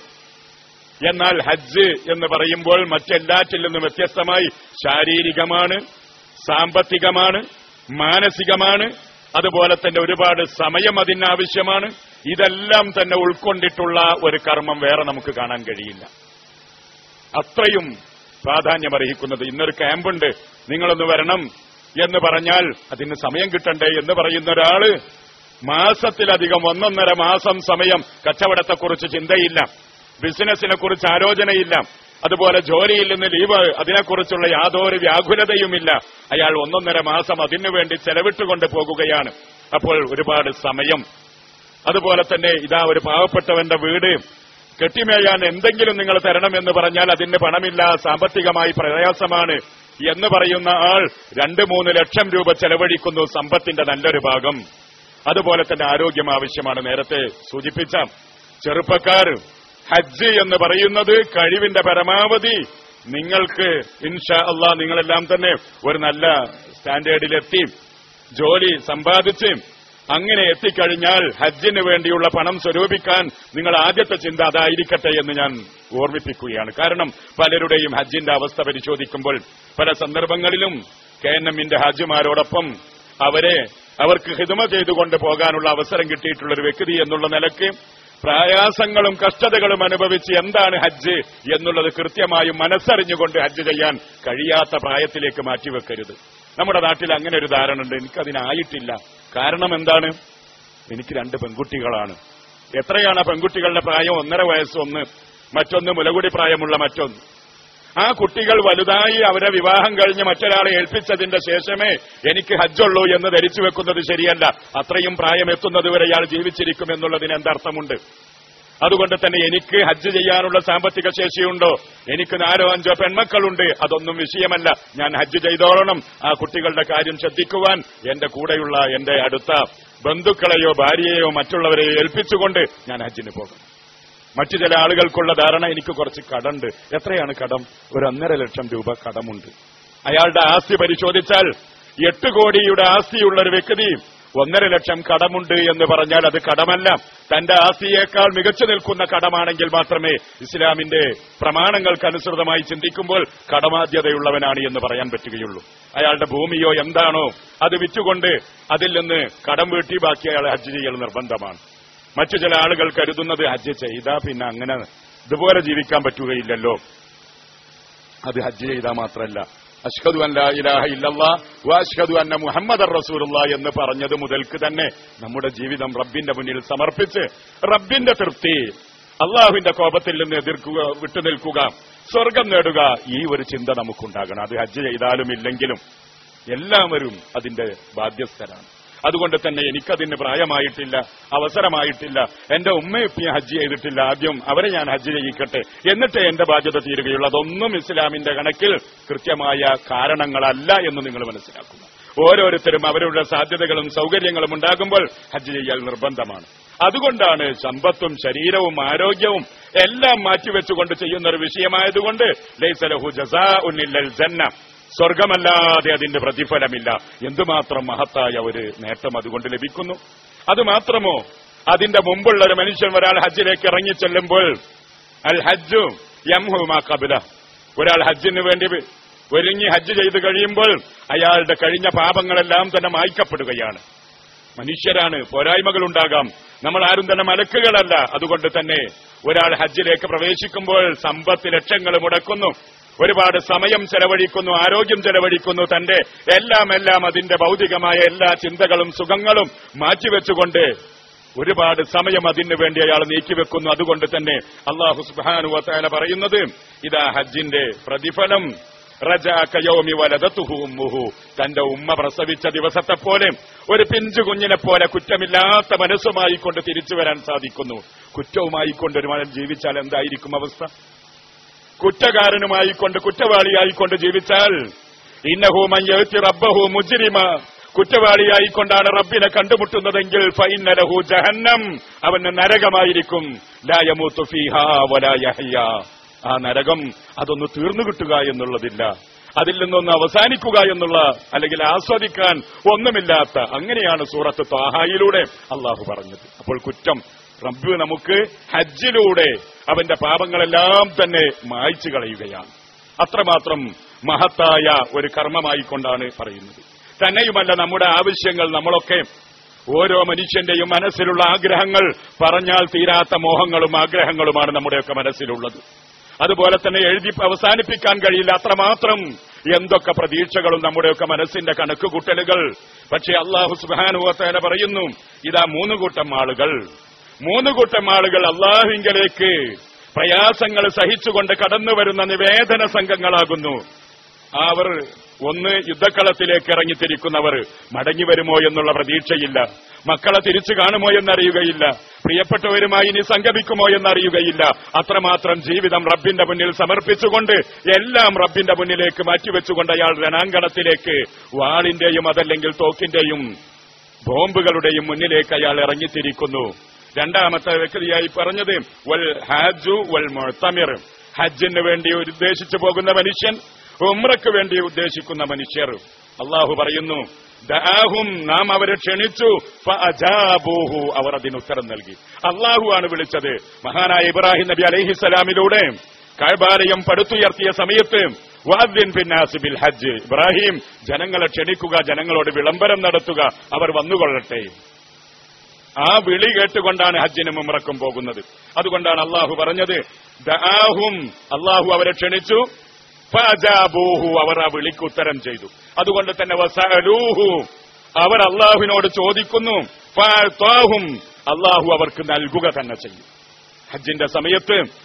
എന്നാൽ ഹജ്ജ് എന്ന് പറയുമ്പോൾ മറ്റെല്ലാറ്റിൽ നിന്നും വ്യത്യസ്തമായി ശാരീരികമാണ്, സാമ്പത്തികമാണ്, മാനസികമാണ്. അതുപോലെ തന്നെ ഒരുപാട് സമയം അതിനാവശ്യമാണ്. ഇതെല്ലാം തന്നെ ഉൾക്കൊണ്ടിട്ടുള്ള ഒരു കർമ്മം വേറെ നമുക്ക് കാണാൻ കഴിയില്ല. അത്രയും പ്രാധാന്യമർഹിക്കുന്നത്. ഇന്നൊരു ക്യാമ്പുണ്ട്, നിങ്ങളൊന്ന് വരണം എന്ന് പറഞ്ഞാൽ അതിന് സമയം കിട്ടണ്ടേ എന്ന് പറയുന്ന ഒരാള് മാസത്തിലധികം ഒന്നൊന്നര മാസം സമയം കച്ചവടത്തെക്കുറിച്ച് ചിന്തയില്ല, ബിസിനസിനെ കുറിച്ച് ആലോചനയില്ല, അതുപോലെ ജോലിയിൽ നിന്ന് ലീവ്, അതിനെക്കുറിച്ചുള്ള യാതൊരു വ്യാകുലതയുമില്ല. അയാൾ ഒന്നൊന്നര മാസം അതിനുവേണ്ടി ചെലവിട്ടുകൊണ്ട് പോകുകയാണ്. അപ്പോൾ ഒരുപാട് സമയം. അതുപോലെ തന്നെ ഇതാ ഒരു പാവപ്പെട്ടവന്റെ വീട് കെട്ടിമേയാൻ എന്തെങ്കിലും നിങ്ങൾ തരണമെന്ന് പറഞ്ഞാൽ അതിന് പണമില്ല, സാമ്പത്തികമായി പ്രയാസമാണ് എന്ന് പറയുന്ന ആൾ രണ്ട് മൂന്ന് ലക്ഷം രൂപ ചെലവഴിക്കുന്നു, സമ്പത്തിന്റെ നല്ലൊരു ഭാഗം. അതുപോലെ തന്നെ ആരോഗ്യം ആവശ്യമാണ്. നേരത്തെ സൂചിപ്പിച്ച ചെറുപ്പക്കാർ, ഹജ്ജ് എന്ന് പറയുന്നത് കഴിവിന്റെ പരമാവധി നിങ്ങൾക്ക് ഇൻഷാ അല്ലാഹ് നിങ്ങളെല്ലാം തന്നെ ഒരു നല്ല സ്റ്റാൻഡേർഡിലെത്തി ജോലി സമ്പാദിച്ച് അങ്ങനെ എത്തിക്കഴിഞ്ഞാൽ ഹജ്ജിന് വേണ്ടിയുള്ള പണം സ്വരൂപിക്കാൻ നിങ്ങൾ ആദ്യത്തെ ചിന്ത അതായിരിക്കട്ടെ എന്ന് ഞാൻ ഓർമ്മിപ്പിക്കുകയാണ്. കാരണം പലരുടെയും ഹജ്ജിന്റെ അവസ്ഥ പരിശോധിക്കുമ്പോൾ പല സന്ദർഭങ്ങളിലും കെ എൻ എമ്മിന്റെ ഹാജിമാരോടൊപ്പം അവരെ അവർക്ക് ഹിദ്മ ചെയ്തുകൊണ്ട് പോകാനുള്ള അവസരം കിട്ടിയിട്ടുള്ള ഒരു വ്യക്തി എന്നുള്ള നിലയ്ക്ക് പ്രയാസങ്ങളും കഷ്ടതകളും അനുഭവിച്ച് എന്താണ് ഹജ്ജ് എന്നുള്ളത് കൃത്യമായും മനസ്സറിഞ്ഞുകൊണ്ട് ഹജ്ജ് ചെയ്യാൻ കഴിയാത്ത പ്രായത്തിലേക്ക് മാറ്റിവെക്കരുത്. നമ്മുടെ നാട്ടിൽ അങ്ങനെ ഒരു ധാരണ ഉണ്ട്, എനിക്കതിനായിട്ടില്ല. കാരണം എന്താണ്? എനിക്ക് രണ്ട് പെൺകുട്ടികളാണ്. എത്രയാണ് പെൺകുട്ടികളുടെ പ്രായം? ഒന്നര വയസ്സ് ഒന്ന്, മറ്റൊന്ന് മുലകുടി പ്രായമുള്ള മറ്റൊന്ന്. ആ കുട്ടികൾ വലുതായി അവരെ വിവാഹം കഴിഞ്ഞ് മറ്റൊരാളെ ഏൽപ്പിച്ചതിന്റെ ശേഷമേ എനിക്ക് ഹജ്ജുള്ളൂ എന്ന് ധരിച്ചു വെക്കുന്നത് ശരിയല്ല. അത്രയും പ്രായം എത്തുന്നതുവരെ ഇയാൾ ജീവിച്ചിരിക്കും എന്നുള്ളതിന് എന്തർത്ഥമുണ്ട്? അതുകൊണ്ട് തന്നെ എനിക്ക് ഹജ്ജ് ചെയ്യാനുള്ള സാമ്പത്തിക ശേഷിയുണ്ടോ, എനിക്ക് നാലോ അഞ്ചോ പെൺമക്കളുണ്ട്, അതൊന്നും വിഷയമല്ല. ഞാൻ ഹജ്ജ് ചെയ്തോളണം. ആ കുട്ടികളുടെ കാര്യം ശ്രദ്ധിക്കുവാൻ എന്റെ കൂടെയുള്ള എന്റെ അടുത്ത ബന്ധുക്കളെയോ ഭാര്യയെയോ മറ്റുള്ളവരെയോ ഏൽപ്പിച്ചുകൊണ്ട് ഞാൻ ഹജ്ജിന് പോകും. മറ്റു ചില ആളുകൾക്കുള്ള ധാരണ, എനിക്ക് കുറച്ച് കടമുണ്ട്. എത്രയാണ് കടം? ഒരു ഒന്നര ലക്ഷം രൂപ കടമുണ്ട്. അയാളുടെ ആസ്തി പരിശോധിച്ചാൽ എട്ട് കോടിയുടെ ആസ്തിയുള്ള ഒരു വ്യക്തി ഒന്നര ലക്ഷം കടമുണ്ട് എന്ന് പറഞ്ഞാൽ അത് കടമല്ല. തന്റെ ആസ്തിയേക്കാൾ മികച്ചു നിൽക്കുന്ന കടമാണെങ്കിൽ മാത്രമേ ഇസ്ലാമിന്റെ പ്രമാണങ്ങൾക്കനുസൃതമായി ചിന്തിക്കുമ്പോൾ കടബാധ്യതയുള്ളവനാണ് എന്ന് പറയാൻ പറ്റുകയുള്ളൂ. അയാളുടെ ഭൂമിയോ എന്താണോ അത് വിറ്റുകൊണ്ട് അതിൽ നിന്ന് കടം വീട്ടി ബാക്കി അയാൾ ഹജ്ജ് ചെയ്യൽ നിർബന്ധമാണ്. മറ്റു ചില ആളുകൾ കരുതുന്നത് ഹജ്ജ് ചെയ്താൽ പിന്നെ അങ്ങനെ ഇതുപോലെ ജീവിക്കാൻ പറ്റുകയില്ലല്ലോ. അത് ഹജ്ജ് ചെയ്താൽ മാത്രമല്ല, അഷ്ഹദു അൻ ലാ ഇലാഹ ഇല്ലല്ലാഹ് വ അഷ്ഹദു അന്ന മുഹമ്മദർ റസൂലുള്ളാഹ് എന്ന് പറഞ്ഞത് മുതൽക്ക് തന്നെ നമ്മുടെ ജീവിതം റബ്ബിന്റെ മുന്നിൽ സമർപ്പിച്ച് റബ്ബിന്റെ തൃപ്തി, അള്ളാഹുവിന്റെ കോപത്തിൽ നിന്ന് എതിർക്കുക, വിട്ടുനിൽക്കുക, സ്വർഗം നേടുക, ഈ ഒരു ചിന്ത നമുക്കുണ്ടാകണം. അത് ഹജ്ജ് ചെയ്താലും ഇല്ലെങ്കിലും എല്ലാവരും അതിന്റെ ബാധ്യസ്ഥരാണ്. അതുകൊണ്ട് തന്നെ എനിക്കതിന് പ്രായമായിട്ടില്ല, അവസരമായിട്ടില്ല, എന്റെ ഉമ്മയുപ്പിയെ ഹജ്ജ് ചെയ്തിട്ടില്ല, ആദ്യം അവരെ ഞാൻ ഹജ്ജ് ചെയ്യിക്കട്ടെ, എന്നിട്ട് എന്റെ ബാധ്യത തീരുകയുള്ളൂ. അതൊന്നും ഇസ്ലാമിന്റെ കണക്കിൽ കൃത്യമായ കാരണങ്ങളല്ല എന്ന് നിങ്ങൾ മനസ്സിലാക്കുക. ഓരോരുത്തരും അവരുടെ സാധ്യതകളും സൗകര്യങ്ങളും ഉണ്ടാകുമ്പോൾ ഹജ്ജ് ചെയ്യൽ നിർബന്ധമാണ്. അതുകൊണ്ടാണ് സമ്പത്തും ശരീരവും ആരോഗ്യവും എല്ലാം മാറ്റിവെച്ചുകൊണ്ട് ചെയ്യുന്ന ഒരു വിഷയമായതുകൊണ്ട് ലൈസ ലഹു ജസാഉൻ ഇല്ലൽ ജന്ന, സ്വർഗമല്ലാതെ അതിന്റെ പ്രതിഫലമില്ല. എന്തുമാത്രം മഹത്തായ ഒരു നേട്ടം അതുകൊണ്ട് ലഭിക്കുന്നു. അതുമാത്രമോ, അതിന്റെ മുമ്പുള്ള ഒരു മനുഷ്യൻ ഒരാൾ ഹജ്ജിലേക്ക് ഇറങ്ങിച്ചെല്ലുമ്പോൾ അൽ ഹജ്ജു യംഹു മാ ഖബല, ഒരാൾ ഹജ്ജിന് വേണ്ടി ഒരുങ്ങി ഹജ്ജ് ചെയ്ത് കഴിയുമ്പോൾ അയാളുടെ കഴിഞ്ഞ പാപങ്ങളെല്ലാം തന്നെ മായ്ക്കപ്പെടുകയാണ്. മനുഷ്യരാണ്, പോരായ്മകളുണ്ടാകാം, നമ്മൾ ആരും തന്നെ മലക്കുകളല്ല. അതുകൊണ്ട് തന്നെ ഒരാൾ ഹജ്ജിലേക്ക് പ്രവേശിക്കുമ്പോൾ സമ്പത്ത് ലക്ഷങ്ങൾ മുടക്കുന്നു, ഒരുപാട് സമയം ചെലവഴിക്കുന്നു, ആരോഗ്യം ചെലവഴിക്കുന്നു, തന്റെ എല്ലാം എല്ലാം അതിന്റെ ഭൗതികമായ എല്ലാ ചിന്തകളും സുഖങ്ങളും മാറ്റിവെച്ചുകൊണ്ട് ഒരുപാട് സമയം അതിനു വേണ്ടി അയാൾ നീക്കിവെക്കുന്നു. അതുകൊണ്ട് തന്നെ അല്ലാഹു സുബ്ഹാനഹു വ തആല പറയുന്നത്, ഇതാ ഹജ്ജിന്റെ പ്രതിഫലം റജാ കയൗമി വലദതുഹു ഉമ്മുഹു, തന്റെ ഉമ്മ പ്രസവിച്ച ദിവസത്തെ പോലെ ഒരു പിഞ്ചു കുഞ്ഞിനെ പോലെ കുറ്റമില്ലാത്ത മനസ്സുമായി കൊണ്ട് തിരിച്ചു വരാൻ സാധിക്കുന്നു. കുറ്റവുമായി കൊണ്ട് ഒരു മകൻ ജീവിച്ചാൽ എന്തായിരിക്കും അവസ്ഥ? കുറ്റക്കാരനുമായിക്കൊണ്ട് കുറ്റവാളിയായിക്കൊണ്ട് ജീവിച്ചാൽ ഇന്നഹു മൻ യഅതി റബ്ബഹു മുജ്രിമ, കുറ്റവാളിയായിക്കൊണ്ടാണ് റബ്ബിനെ കണ്ടുമുട്ടുന്നതെങ്കിൽ ഫഇന്ന ലഹു ജഹന്നം, അവന് നരകമായിരിക്കും. ലാ യമൂതു ഫീഹാ വലാ യഹ്യാ, ആ നരകം അതൊന്ന് തീർന്നു കിട്ടുക എന്നുള്ളതില്ല, അതിൽ നിന്നൊന്ന് അവസാനിക്കുക എന്നുള്ള, അല്ലെങ്കിൽ ആസ്വദിക്കാൻ ഒന്നുമില്ലാത്ത, അങ്ങനെയാണ് സൂറത്ത് ത്വാഹയിലൂടെ അള്ളാഹു പറഞ്ഞത്. അപ്പോൾ കുറ്റം റബ്ബ് നമുക്ക് ഹജ്ജിലൂടെ അവന്റെ പാപങ്ങളെല്ലാം തന്നെ മായ്ച്ചു കളയുകയാണ്. അത്രമാത്രം മഹത്തായ ഒരു കർമ്മമായിക്കൊണ്ടാണ് പറയുന്നത്. തന്നെയുമല്ല, നമ്മുടെ ആവശ്യങ്ങൾ, നമ്മളൊക്കെ ഓരോ മനുഷ്യന്റെയും മനസ്സിലുള്ള ആഗ്രഹങ്ങൾ പറഞ്ഞാൽ തീരാത്ത മോഹങ്ങളും ആഗ്രഹങ്ങളുമാണ് നമ്മുടെയൊക്കെ മനസ്സിലുള്ളത്. അതുപോലെ തന്നെ എഴുതി അവസാനിപ്പിക്കാൻ കഴിയില്ല അത്രമാത്രം എന്തൊക്കെ പ്രതീക്ഷകളും നമ്മുടെയൊക്കെ മനസ്സിന്റെ കണക്കുകൂട്ടലുകൾ. പക്ഷേ അല്ലാഹു സുബ്ഹാനഹു വ തആല പറയുന്നു, ഇതാ മൂന്ന് കൂട്ടം ആളുകൾ മൂന്ന് കൂട്ടം ആളുകൾ അല്ലാഹുവിങ്കലേക്ക് പ്രയാസങ്ങൾ സഹിച്ചുകൊണ്ട് കടന്നു വരുന്ന നിവേദന സംഘങ്ങളാകുന്നു. അവർ ഒന്ന്, യുദ്ധക്കളത്തിലേക്ക് ഇറങ്ങിത്തിരിക്കുന്നവർ, മടങ്ങി വരുമോ എന്നുള്ള പ്രതീക്ഷയില്ല, മക്കളെ തിരിച്ചു കാണുമോ എന്നറിയുകയില്ല, പ്രിയപ്പെട്ടവരുമായി ഇനി സംഗമിക്കുമോ എന്നറിയുകയില്ല. അത്രമാത്രം ജീവിതം റബ്ബിന്റെ മുന്നിൽ സമർപ്പിച്ചുകൊണ്ട് എല്ലാം റബ്ബിന്റെ മുന്നിലേക്ക് മാറ്റിവെച്ചുകൊണ്ട് അയാൾ രണാങ്കണത്തിലേക്ക് വാളിന്റെയും അതല്ലെങ്കിൽ തോക്കിന്റെയും ബോംബുകളുടെയും മുന്നിലേക്ക് അയാൾ ഇറങ്ങിത്തിരിക്കുന്നു. രണ്ടാമത്തെ വ്യക്തിയായി പറഞ്ഞത് വൽ ഹാജു വൽ മുഅ്തമിർ, ഹജ്ജിന് വേണ്ടി ഉദ്ദേശിച്ചു പോകുന്ന മനുഷ്യൻ, ഉംറയ്ക്ക് വേണ്ടി ഉദ്ദേശിക്കുന്ന മനുഷ്യർ. അള്ളാഹു പറയുന്നു, ദഅാഹും, നാം അവരെ ക്ഷണിച്ചു, ഫഅജാബൂഹു, അവർ അതിന് ഉത്തരം നൽകി. അള്ളാഹു ആണ് വിളിച്ചത്. മഹാനായ ഇബ്രാഹിം നബി അലൈഹിസ്സലാമിലൂടെ കഅബാലയം പടുത്തുയർത്തിയ സമയത്ത് വഅദ്ദിൻ ഫിന്നാസി ബിൽ ഹജ്ജ്, ഇബ്രാഹിം ജനങ്ങളെ ക്ഷണിക്കുക, ജനങ്ങളോട് വിളംബരം നടത്തുക, അവർ വന്നുകൊള്ളട്ടെ. ആ വിളി കേട്ടുകൊണ്ടാണ് ഹജ്ജിനും ഉംറക്കും പോകുന്നത്. അതുകൊണ്ടാണ് അള്ളാഹു പറഞ്ഞത് ദഅാഹും, അള്ളാഹു അവരെ ക്ഷണിച്ചു, ഫഅജാബൂഹു, അവർ ആ വിളിക്ക് ഉത്തരം ചെയ്തു. അതുകൊണ്ട് തന്നെ വസഅലൂഹു, അവർ അള്ളാഹുവിനോട് ചോദിക്കുന്നു, ഫഅതാഹും, അള്ളാഹു അവർക്ക് നൽകുക തന്നെ ചെയ്യും. ഹജ്ജിന്റെ സമയത്ത്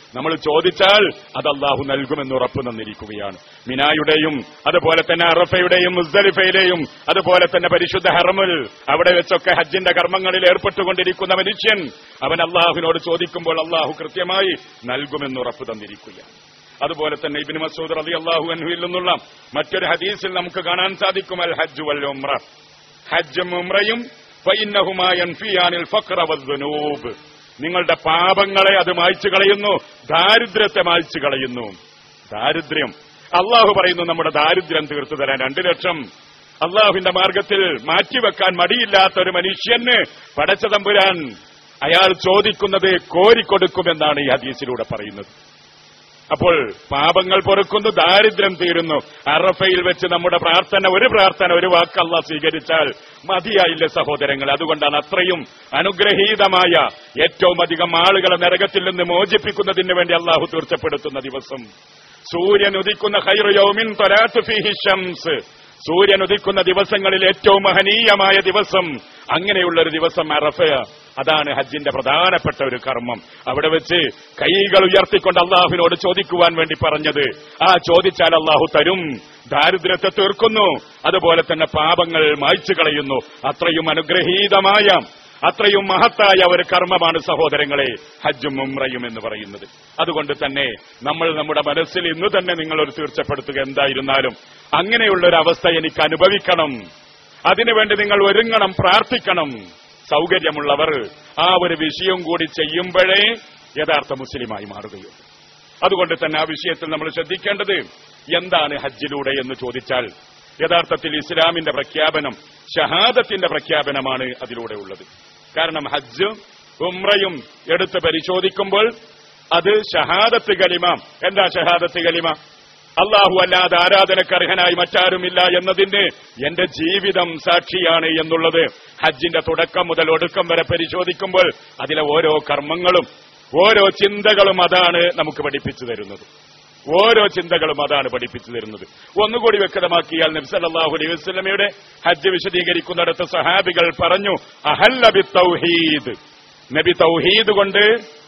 നമ്മൾ ചോദിച്ചാൽ അത് അല്ലാഹു നൽകുമെന്ന് ഉറപ്പ് തന്നിരിക്കുകയാണ്. മിനായുടെയും അതുപോലെ തന്നെ അറഫയുടെയും മുസ്ദലിഫയിലെയും അതുപോലെ തന്നെ പരിശുദ്ധ ഹറമുൽ അവിടെ വെച്ചൊക്കെ ഹജ്ജിന്റെ കർമ്മങ്ങളിൽ ഏർപ്പെട്ടുകൊണ്ടിരിക്കുന്ന മനുഷ്യൻ അവൻ അല്ലാഹുവിനോട് ചോദിക്കുമ്പോൾ അല്ലാഹു കൃത്യമായി നൽകുമെന്ന് ഉറപ്പ് തന്നിരിക്കുകയാണ്. അതുപോലെ തന്നെ ഇബ്നു മസ്ഊദ് റളിയല്ലാഹു അൻഹുവിൽ നിന്നുള്ള മറ്റൊരു ഹദീസിൽ നമുക്ക് കാണാൻ സാധിക്കും, അൽ ഹജ്ജ് വൽ ഉംറ, ഹജ്ജും ഉംറയും ഫഇന്നഹുമാ യൻഫിയാനിൽ ഫഖ്റ വദ്ദുനൂബ്, നിങ്ങളുടെ പാപങ്ങളെ അത് മായ്ച്ചു കളയുന്നു, ദാരിദ്ര്യത്തെ മായ്ച്ചു കളയുന്നു. ദാരിദ്ര്യം അള്ളാഹു പറയുന്നു നമ്മുടെ ദാരിദ്ര്യം തീർത്തു തരാൻ രണ്ടു ലക്ഷം അള്ളാഹുവിന്റെ മാർഗത്തിൽ മാറ്റിവെക്കാൻ മടിയില്ലാത്ത ഒരു മനുഷ്യന് പടച്ച തമ്പുരാൻ അയാൾ ചോദിക്കുന്നത് കോരിക്കൊടുക്കുമെന്നാണ് ഈ ഹദീസിലൂടെ പറയുന്നത്. അപ്പോൾ പാപങ്ങൾ പൊറുക്കുന്നു, ദാരിദ്ര്യം തീരുന്നു. അറഫയിൽ വെച്ച് നമ്മുടെ പ്രാർത്ഥന, ഒരു പ്രാർത്ഥന, ഒരു വാക്ക് അല്ലാഹ് സ്വീകരിച്ചാൽ മതിയായില്ലേ സഹോദരങ്ങൾ? അതുകൊണ്ടാണ് അത്രയും അനുഗ്രഹീതമായ ഏറ്റവും അധികം ആളുകളെ നരകത്തിൽ നിന്ന് മോചിപ്പിക്കുന്നതിന് വേണ്ടി അല്ലാഹു തീർച്ചപ്പെടുത്തുന്ന ദിവസം. സൂര്യൻ ഉദിക്കുന്ന ഖൈറു യൗമിൻ തലാതു ഫീഹി ശംസ്, സൂര്യൻ ഉദിക്കുന്ന ദിവസങ്ങളിൽ ഏറ്റവും മഹനീയമായ ദിവസം, അങ്ങനെയുള്ള ഒരു ദിവസം അറഫ. അതാണ് ഹജ്ജിന്റെ പ്രധാനപ്പെട്ട ഒരു കർമ്മം. അവിടെ വെച്ച് കൈകൾ ഉയർത്തിക്കൊണ്ട് അള്ളാഹുവിനോട് ചോദിക്കുവാൻ വേണ്ടി പറഞ്ഞത്. ആ ചോദിച്ചാൽ അള്ളാഹു തരും, ദാരിദ്ര്യത്തെ തീർക്കുന്നു, അതുപോലെ തന്നെ പാപങ്ങൾ മായ്ച്ചു കളയുന്നു. അത്രയും അനുഗ്രഹീതമായ, അത്രയും മഹത്തായ ഒരു കർമ്മമാണ് സഹോദരങ്ങളെ ഹജ്ജും ഉംറയും എന്ന് പറയുന്നത്. അതുകൊണ്ട് തന്നെ നമ്മൾ നമ്മുടെ മനസ്സിൽ ഇന്ന് തന്നെ നിങ്ങളൊരു തീർച്ചപ്പെടുത്തുക, എന്തായിരുന്നാലും അങ്ങനെയുള്ളൊരു അവസ്ഥ എനിക്ക് അനുഭവിക്കണം, അതിനുവേണ്ടി നിങ്ങൾ ഒരുങ്ങണം, പ്രാർത്ഥിക്കണം. സൗകര്യമുള്ളവർ ആ ഒരു വിഷയം കൂടി ചെയ്യുമ്പോഴേ യഥാർത്ഥ മുസ്ലിമായി മാറുകയുള്ളൂ. അതുകൊണ്ട് തന്നെ ആ വിഷയത്തിൽ നമ്മൾ ശ്രദ്ധിക്കേണ്ടത് എന്താണ് ഹജ്ജിലൂടെ എന്ന് ചോദിച്ചാൽ യഥാർത്ഥത്തിൽ ഇസ്ലാമിന്റെ പ്രഖ്യാപനം, ഷഹാദത്തിന്റെ പ്രഖ്യാപനമാണ് അതിലൂടെ ഉള്ളത്. കാരണം ഹജ്ജ് ഉംറയും എടുത്ത് പരിശോധിക്കുമ്പോൾ അത് ഷഹാദത്ത് കലിമ. എന്താ ഷഹാദത്ത് കലിമ? അല്ലാഹു അല്ലാതെ ആരാധനക്ക് അർഹനായി മറ്റാരുമില്ല എന്നതിന് എന്റെ ജീവിതം സാക്ഷിയാണ് എന്നുള്ളത് ഹജ്ജിന്റെ തുടക്കം മുതൽ ഒടുക്കം വരെ പരിശോധിക്കുമ്പോൾ അതിലെ ഓരോ കർമ്മങ്ങളും ഓരോ ചിന്തകളും അതാണ് നമുക്ക് പഠിപ്പിച്ചു തരുന്നത്. ഓരോ ചിന്തകളും അതാണ് പഠിപ്പിച്ചു തരുന്നത്. ഒന്നുകൂടി വ്യക്തമാക്കിയാൽ നബി സല്ലല്ലാഹു അലൈഹി വസല്ലമയുടെ ഹജ്ജ് വിശദീകരിക്കുന്നിടത്ത് സഹാബികൾ പറഞ്ഞു, അഹല്ല ബിത്തൗഹീദ്, നബി തൗഹീദ് കൊണ്ട്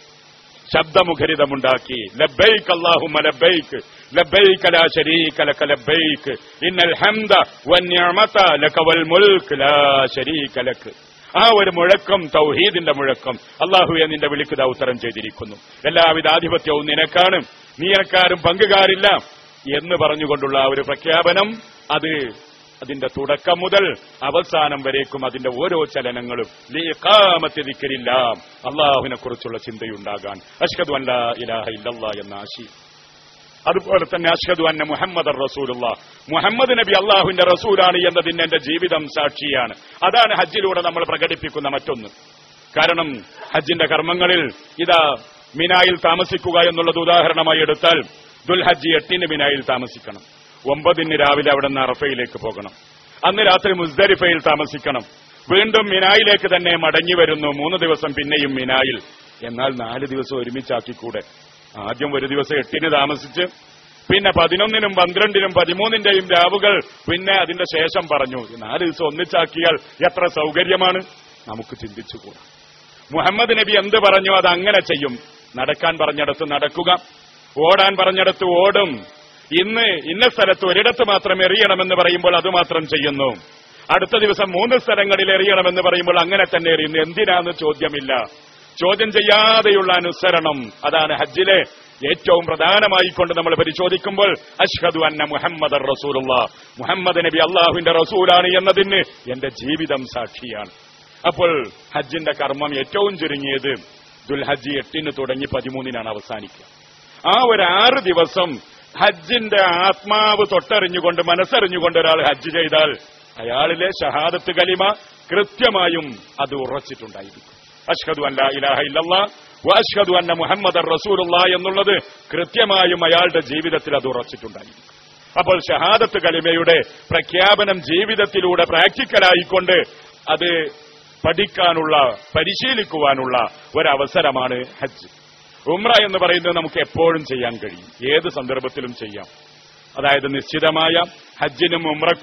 ശബ്ദമുഖരിതമുണ്ടാക്കി. ലബ്ബൈക് അല്ലാഹുമ്മ ലബ്ബൈക് ലബ്ബൈക ലാ ശരീക ലക ലബ്ബൈക് ഇന്നൽ ഹംദ വന്നിഅമത ലക വൽ മുൽക്ക് ലാ ശരീക ലക. ആ ഒരു മുഴക്കം തൗഹീദിന്റെ മുഴക്കം. അല്ലാഹുവേ നിന്റെ വിളിക്ക് ഉത്തരം ചെയ്തിരിക്കുന്നു, എല്ലാവിധ ആധിപത്യവും നിനക്കാണ്, നീനക്കാരും പങ്കുകാരില്ല എന്ന് പറഞ്ഞുകൊണ്ടുള്ള ആ ഒരു പ്രഖ്യാപനം, അത് അതിന്റെ തുടക്കം മുതൽ അവസാനം വരേക്കും അതിന്റെ ഓരോ ചലനങ്ങളും ലിഖാമത്തി ദിക്രില്ല, അല്ലാഹുവിനെ കുറിച്ചുള്ള ചിന്തയുണ്ടാകാൻ, അശ്ഹദു അൻ ലാ ഇലാഹ ഇല്ലല്ലാഹ് എന്ന ആശയം. അതുപോലെ തന്നെ അശ്ഹദു അന്ന മുഹമ്മദർ റസൂലുള്ളാഹ്, മുഹമ്മദ് നബി അല്ലാഹുവിന്റെ റസൂലാണ് എന്നതിന് എന്റെ ജീവിതം സാക്ഷിയാണ്. അതാണ് ഹജ്ജിലൂടെ നമ്മൾ പ്രകടിപ്പിക്കുന്ന മറ്റൊന്ന്. കാരണം ഹജ്ജിന്റെ കർമ്മങ്ങളിൽ ഇതാ മിനായിൽ താമസിക്കുക എന്നുള്ളത് ഉദാഹരണമായി എടുത്താൽ ദുൽഹജ്ജ് എട്ടിന് മിനായിൽ താമസിക്കണം, ഒമ്പതിന് രാവിലെ അവിടെ നിന്ന് അറഫയിലേക്ക് പോകണം, അന്ന് രാത്രി മുസ്ദലിഫയിൽ താമസിക്കണം, വീണ്ടും മിനായിലേക്ക് തന്നെ മടങ്ങി വരുന്നു, മൂന്ന് ദിവസം പിന്നെയും മിനായിൽ. എന്നാൽ നാല് ദിവസം ഒരുമിച്ചാക്കിക്കൂടെ? ആദ്യം ഒരു ദിവസം എട്ടിന് താമസിച്ച് പിന്നെ പതിനൊന്നിനും പന്ത്രണ്ടിനും പതിമൂന്നിന്റെയും രാവുകൾ പിന്നെ അതിന്റെ ശേഷം പറഞ്ഞു. നാല് ദിവസം ഒന്നിച്ചാക്കിയാൽ എത്ര സൗകര്യമാണ്, നമുക്ക് ചിന്തിച്ചുകൂടാ. മുഹമ്മദ് നബി എന്ത് പറഞ്ഞു അത് അങ്ങനെ ചെയ്യും. നടക്കാൻ പറഞ്ഞിടത്ത് നടക്കുക, ഓടാൻ പറഞ്ഞിടത്ത് ഓടും. ഇന്ന് ഇന്ന സ്ഥലത്ത് ഒരിടത്ത് മാത്രം എറിയണമെന്ന് പറയുമ്പോൾ അത് മാത്രം ചെയ്യുന്നു. അടുത്ത ദിവസം മൂന്ന് സ്ഥലങ്ങളിൽ എറിയണമെന്ന് പറയുമ്പോൾ അങ്ങനെ തന്നെ എറിയുന്നു. എന്തിനാന്ന് ചോദ്യമില്ല. ചോദ്യം ചെയ്യാതെയുള്ള അനുസരണം, അതാണ് ഹജ്ജിലെ ഏറ്റവും പ്രധാനമായി കൊണ്ട് നമ്മൾ പരിശോധിക്കുമ്പോൾ അശ്ഹദു അന്ന മുഹമ്മദർ റസൂലുള്ളാഹ്, മുഹമ്മദ് നബി അല്ലാഹുവിന്റെ റസൂലാണ് എന്നതിന് എന്റെ ജീവിതം സാക്ഷിയാണ്. അപ്പോൾ ഹജ്ജിന്റെ കർമ്മം ഏറ്റവും ചുരുങ്ങിയത് ദുൽഹജ്ജ് എട്ടിന് തുടങ്ങി പതിമൂന്നിനാണ് അവസാനിക്കുക. ആ ഒരു ആറ് ദിവസം ഹജ്ജിന്റെ ആത്മാവ് തൊട്ടറിഞ്ഞുകൊണ്ട് മനസ്സറിഞ്ഞുകൊണ്ട് ഒരാൾ ഹജ്ജ് ചെയ്താൽ അയാളിലെ ഷഹാദത്ത് കലിമ കൃത്യമായും അത് ഉറച്ചിട്ടുണ്ടായിരിക്കും. അശ്ഹദു അൻ ലാ ഇലാഹ ഇല്ലല്ലാഹ് വ അശ്ഹദു അന്ന മുഹമ്മദർ റസൂലുള്ളാഹ് എന്നുള്ളത് കൃത്യമായും അയാളുടെ ജീവിതത്തിൽ അത് ഉറച്ചിട്ടുണ്ടായിരിക്കും. അപ്പോൾ ഷഹാദത്ത് കലിമയുടെ പ്രഖ്യാപനം ജീവിതത്തിലൂടെ പ്രാക്ടിക്കലായിക്കൊണ്ട് അത് പഠിക്കാനുള്ള, പരിശീലിക്കുവാനുള്ള ഒരവസരമാണ് ഹജ്ജ്. ഉംറ എന്ന് പറയുന്നത് നമുക്ക് എപ്പോഴും ചെയ്യാൻ കഴിയും, ഏത് സന്ദർഭത്തിലും ചെയ്യാം. അതായത് നിശ്ചിതമായ ഹജ്ജിനും ഉംറക്കും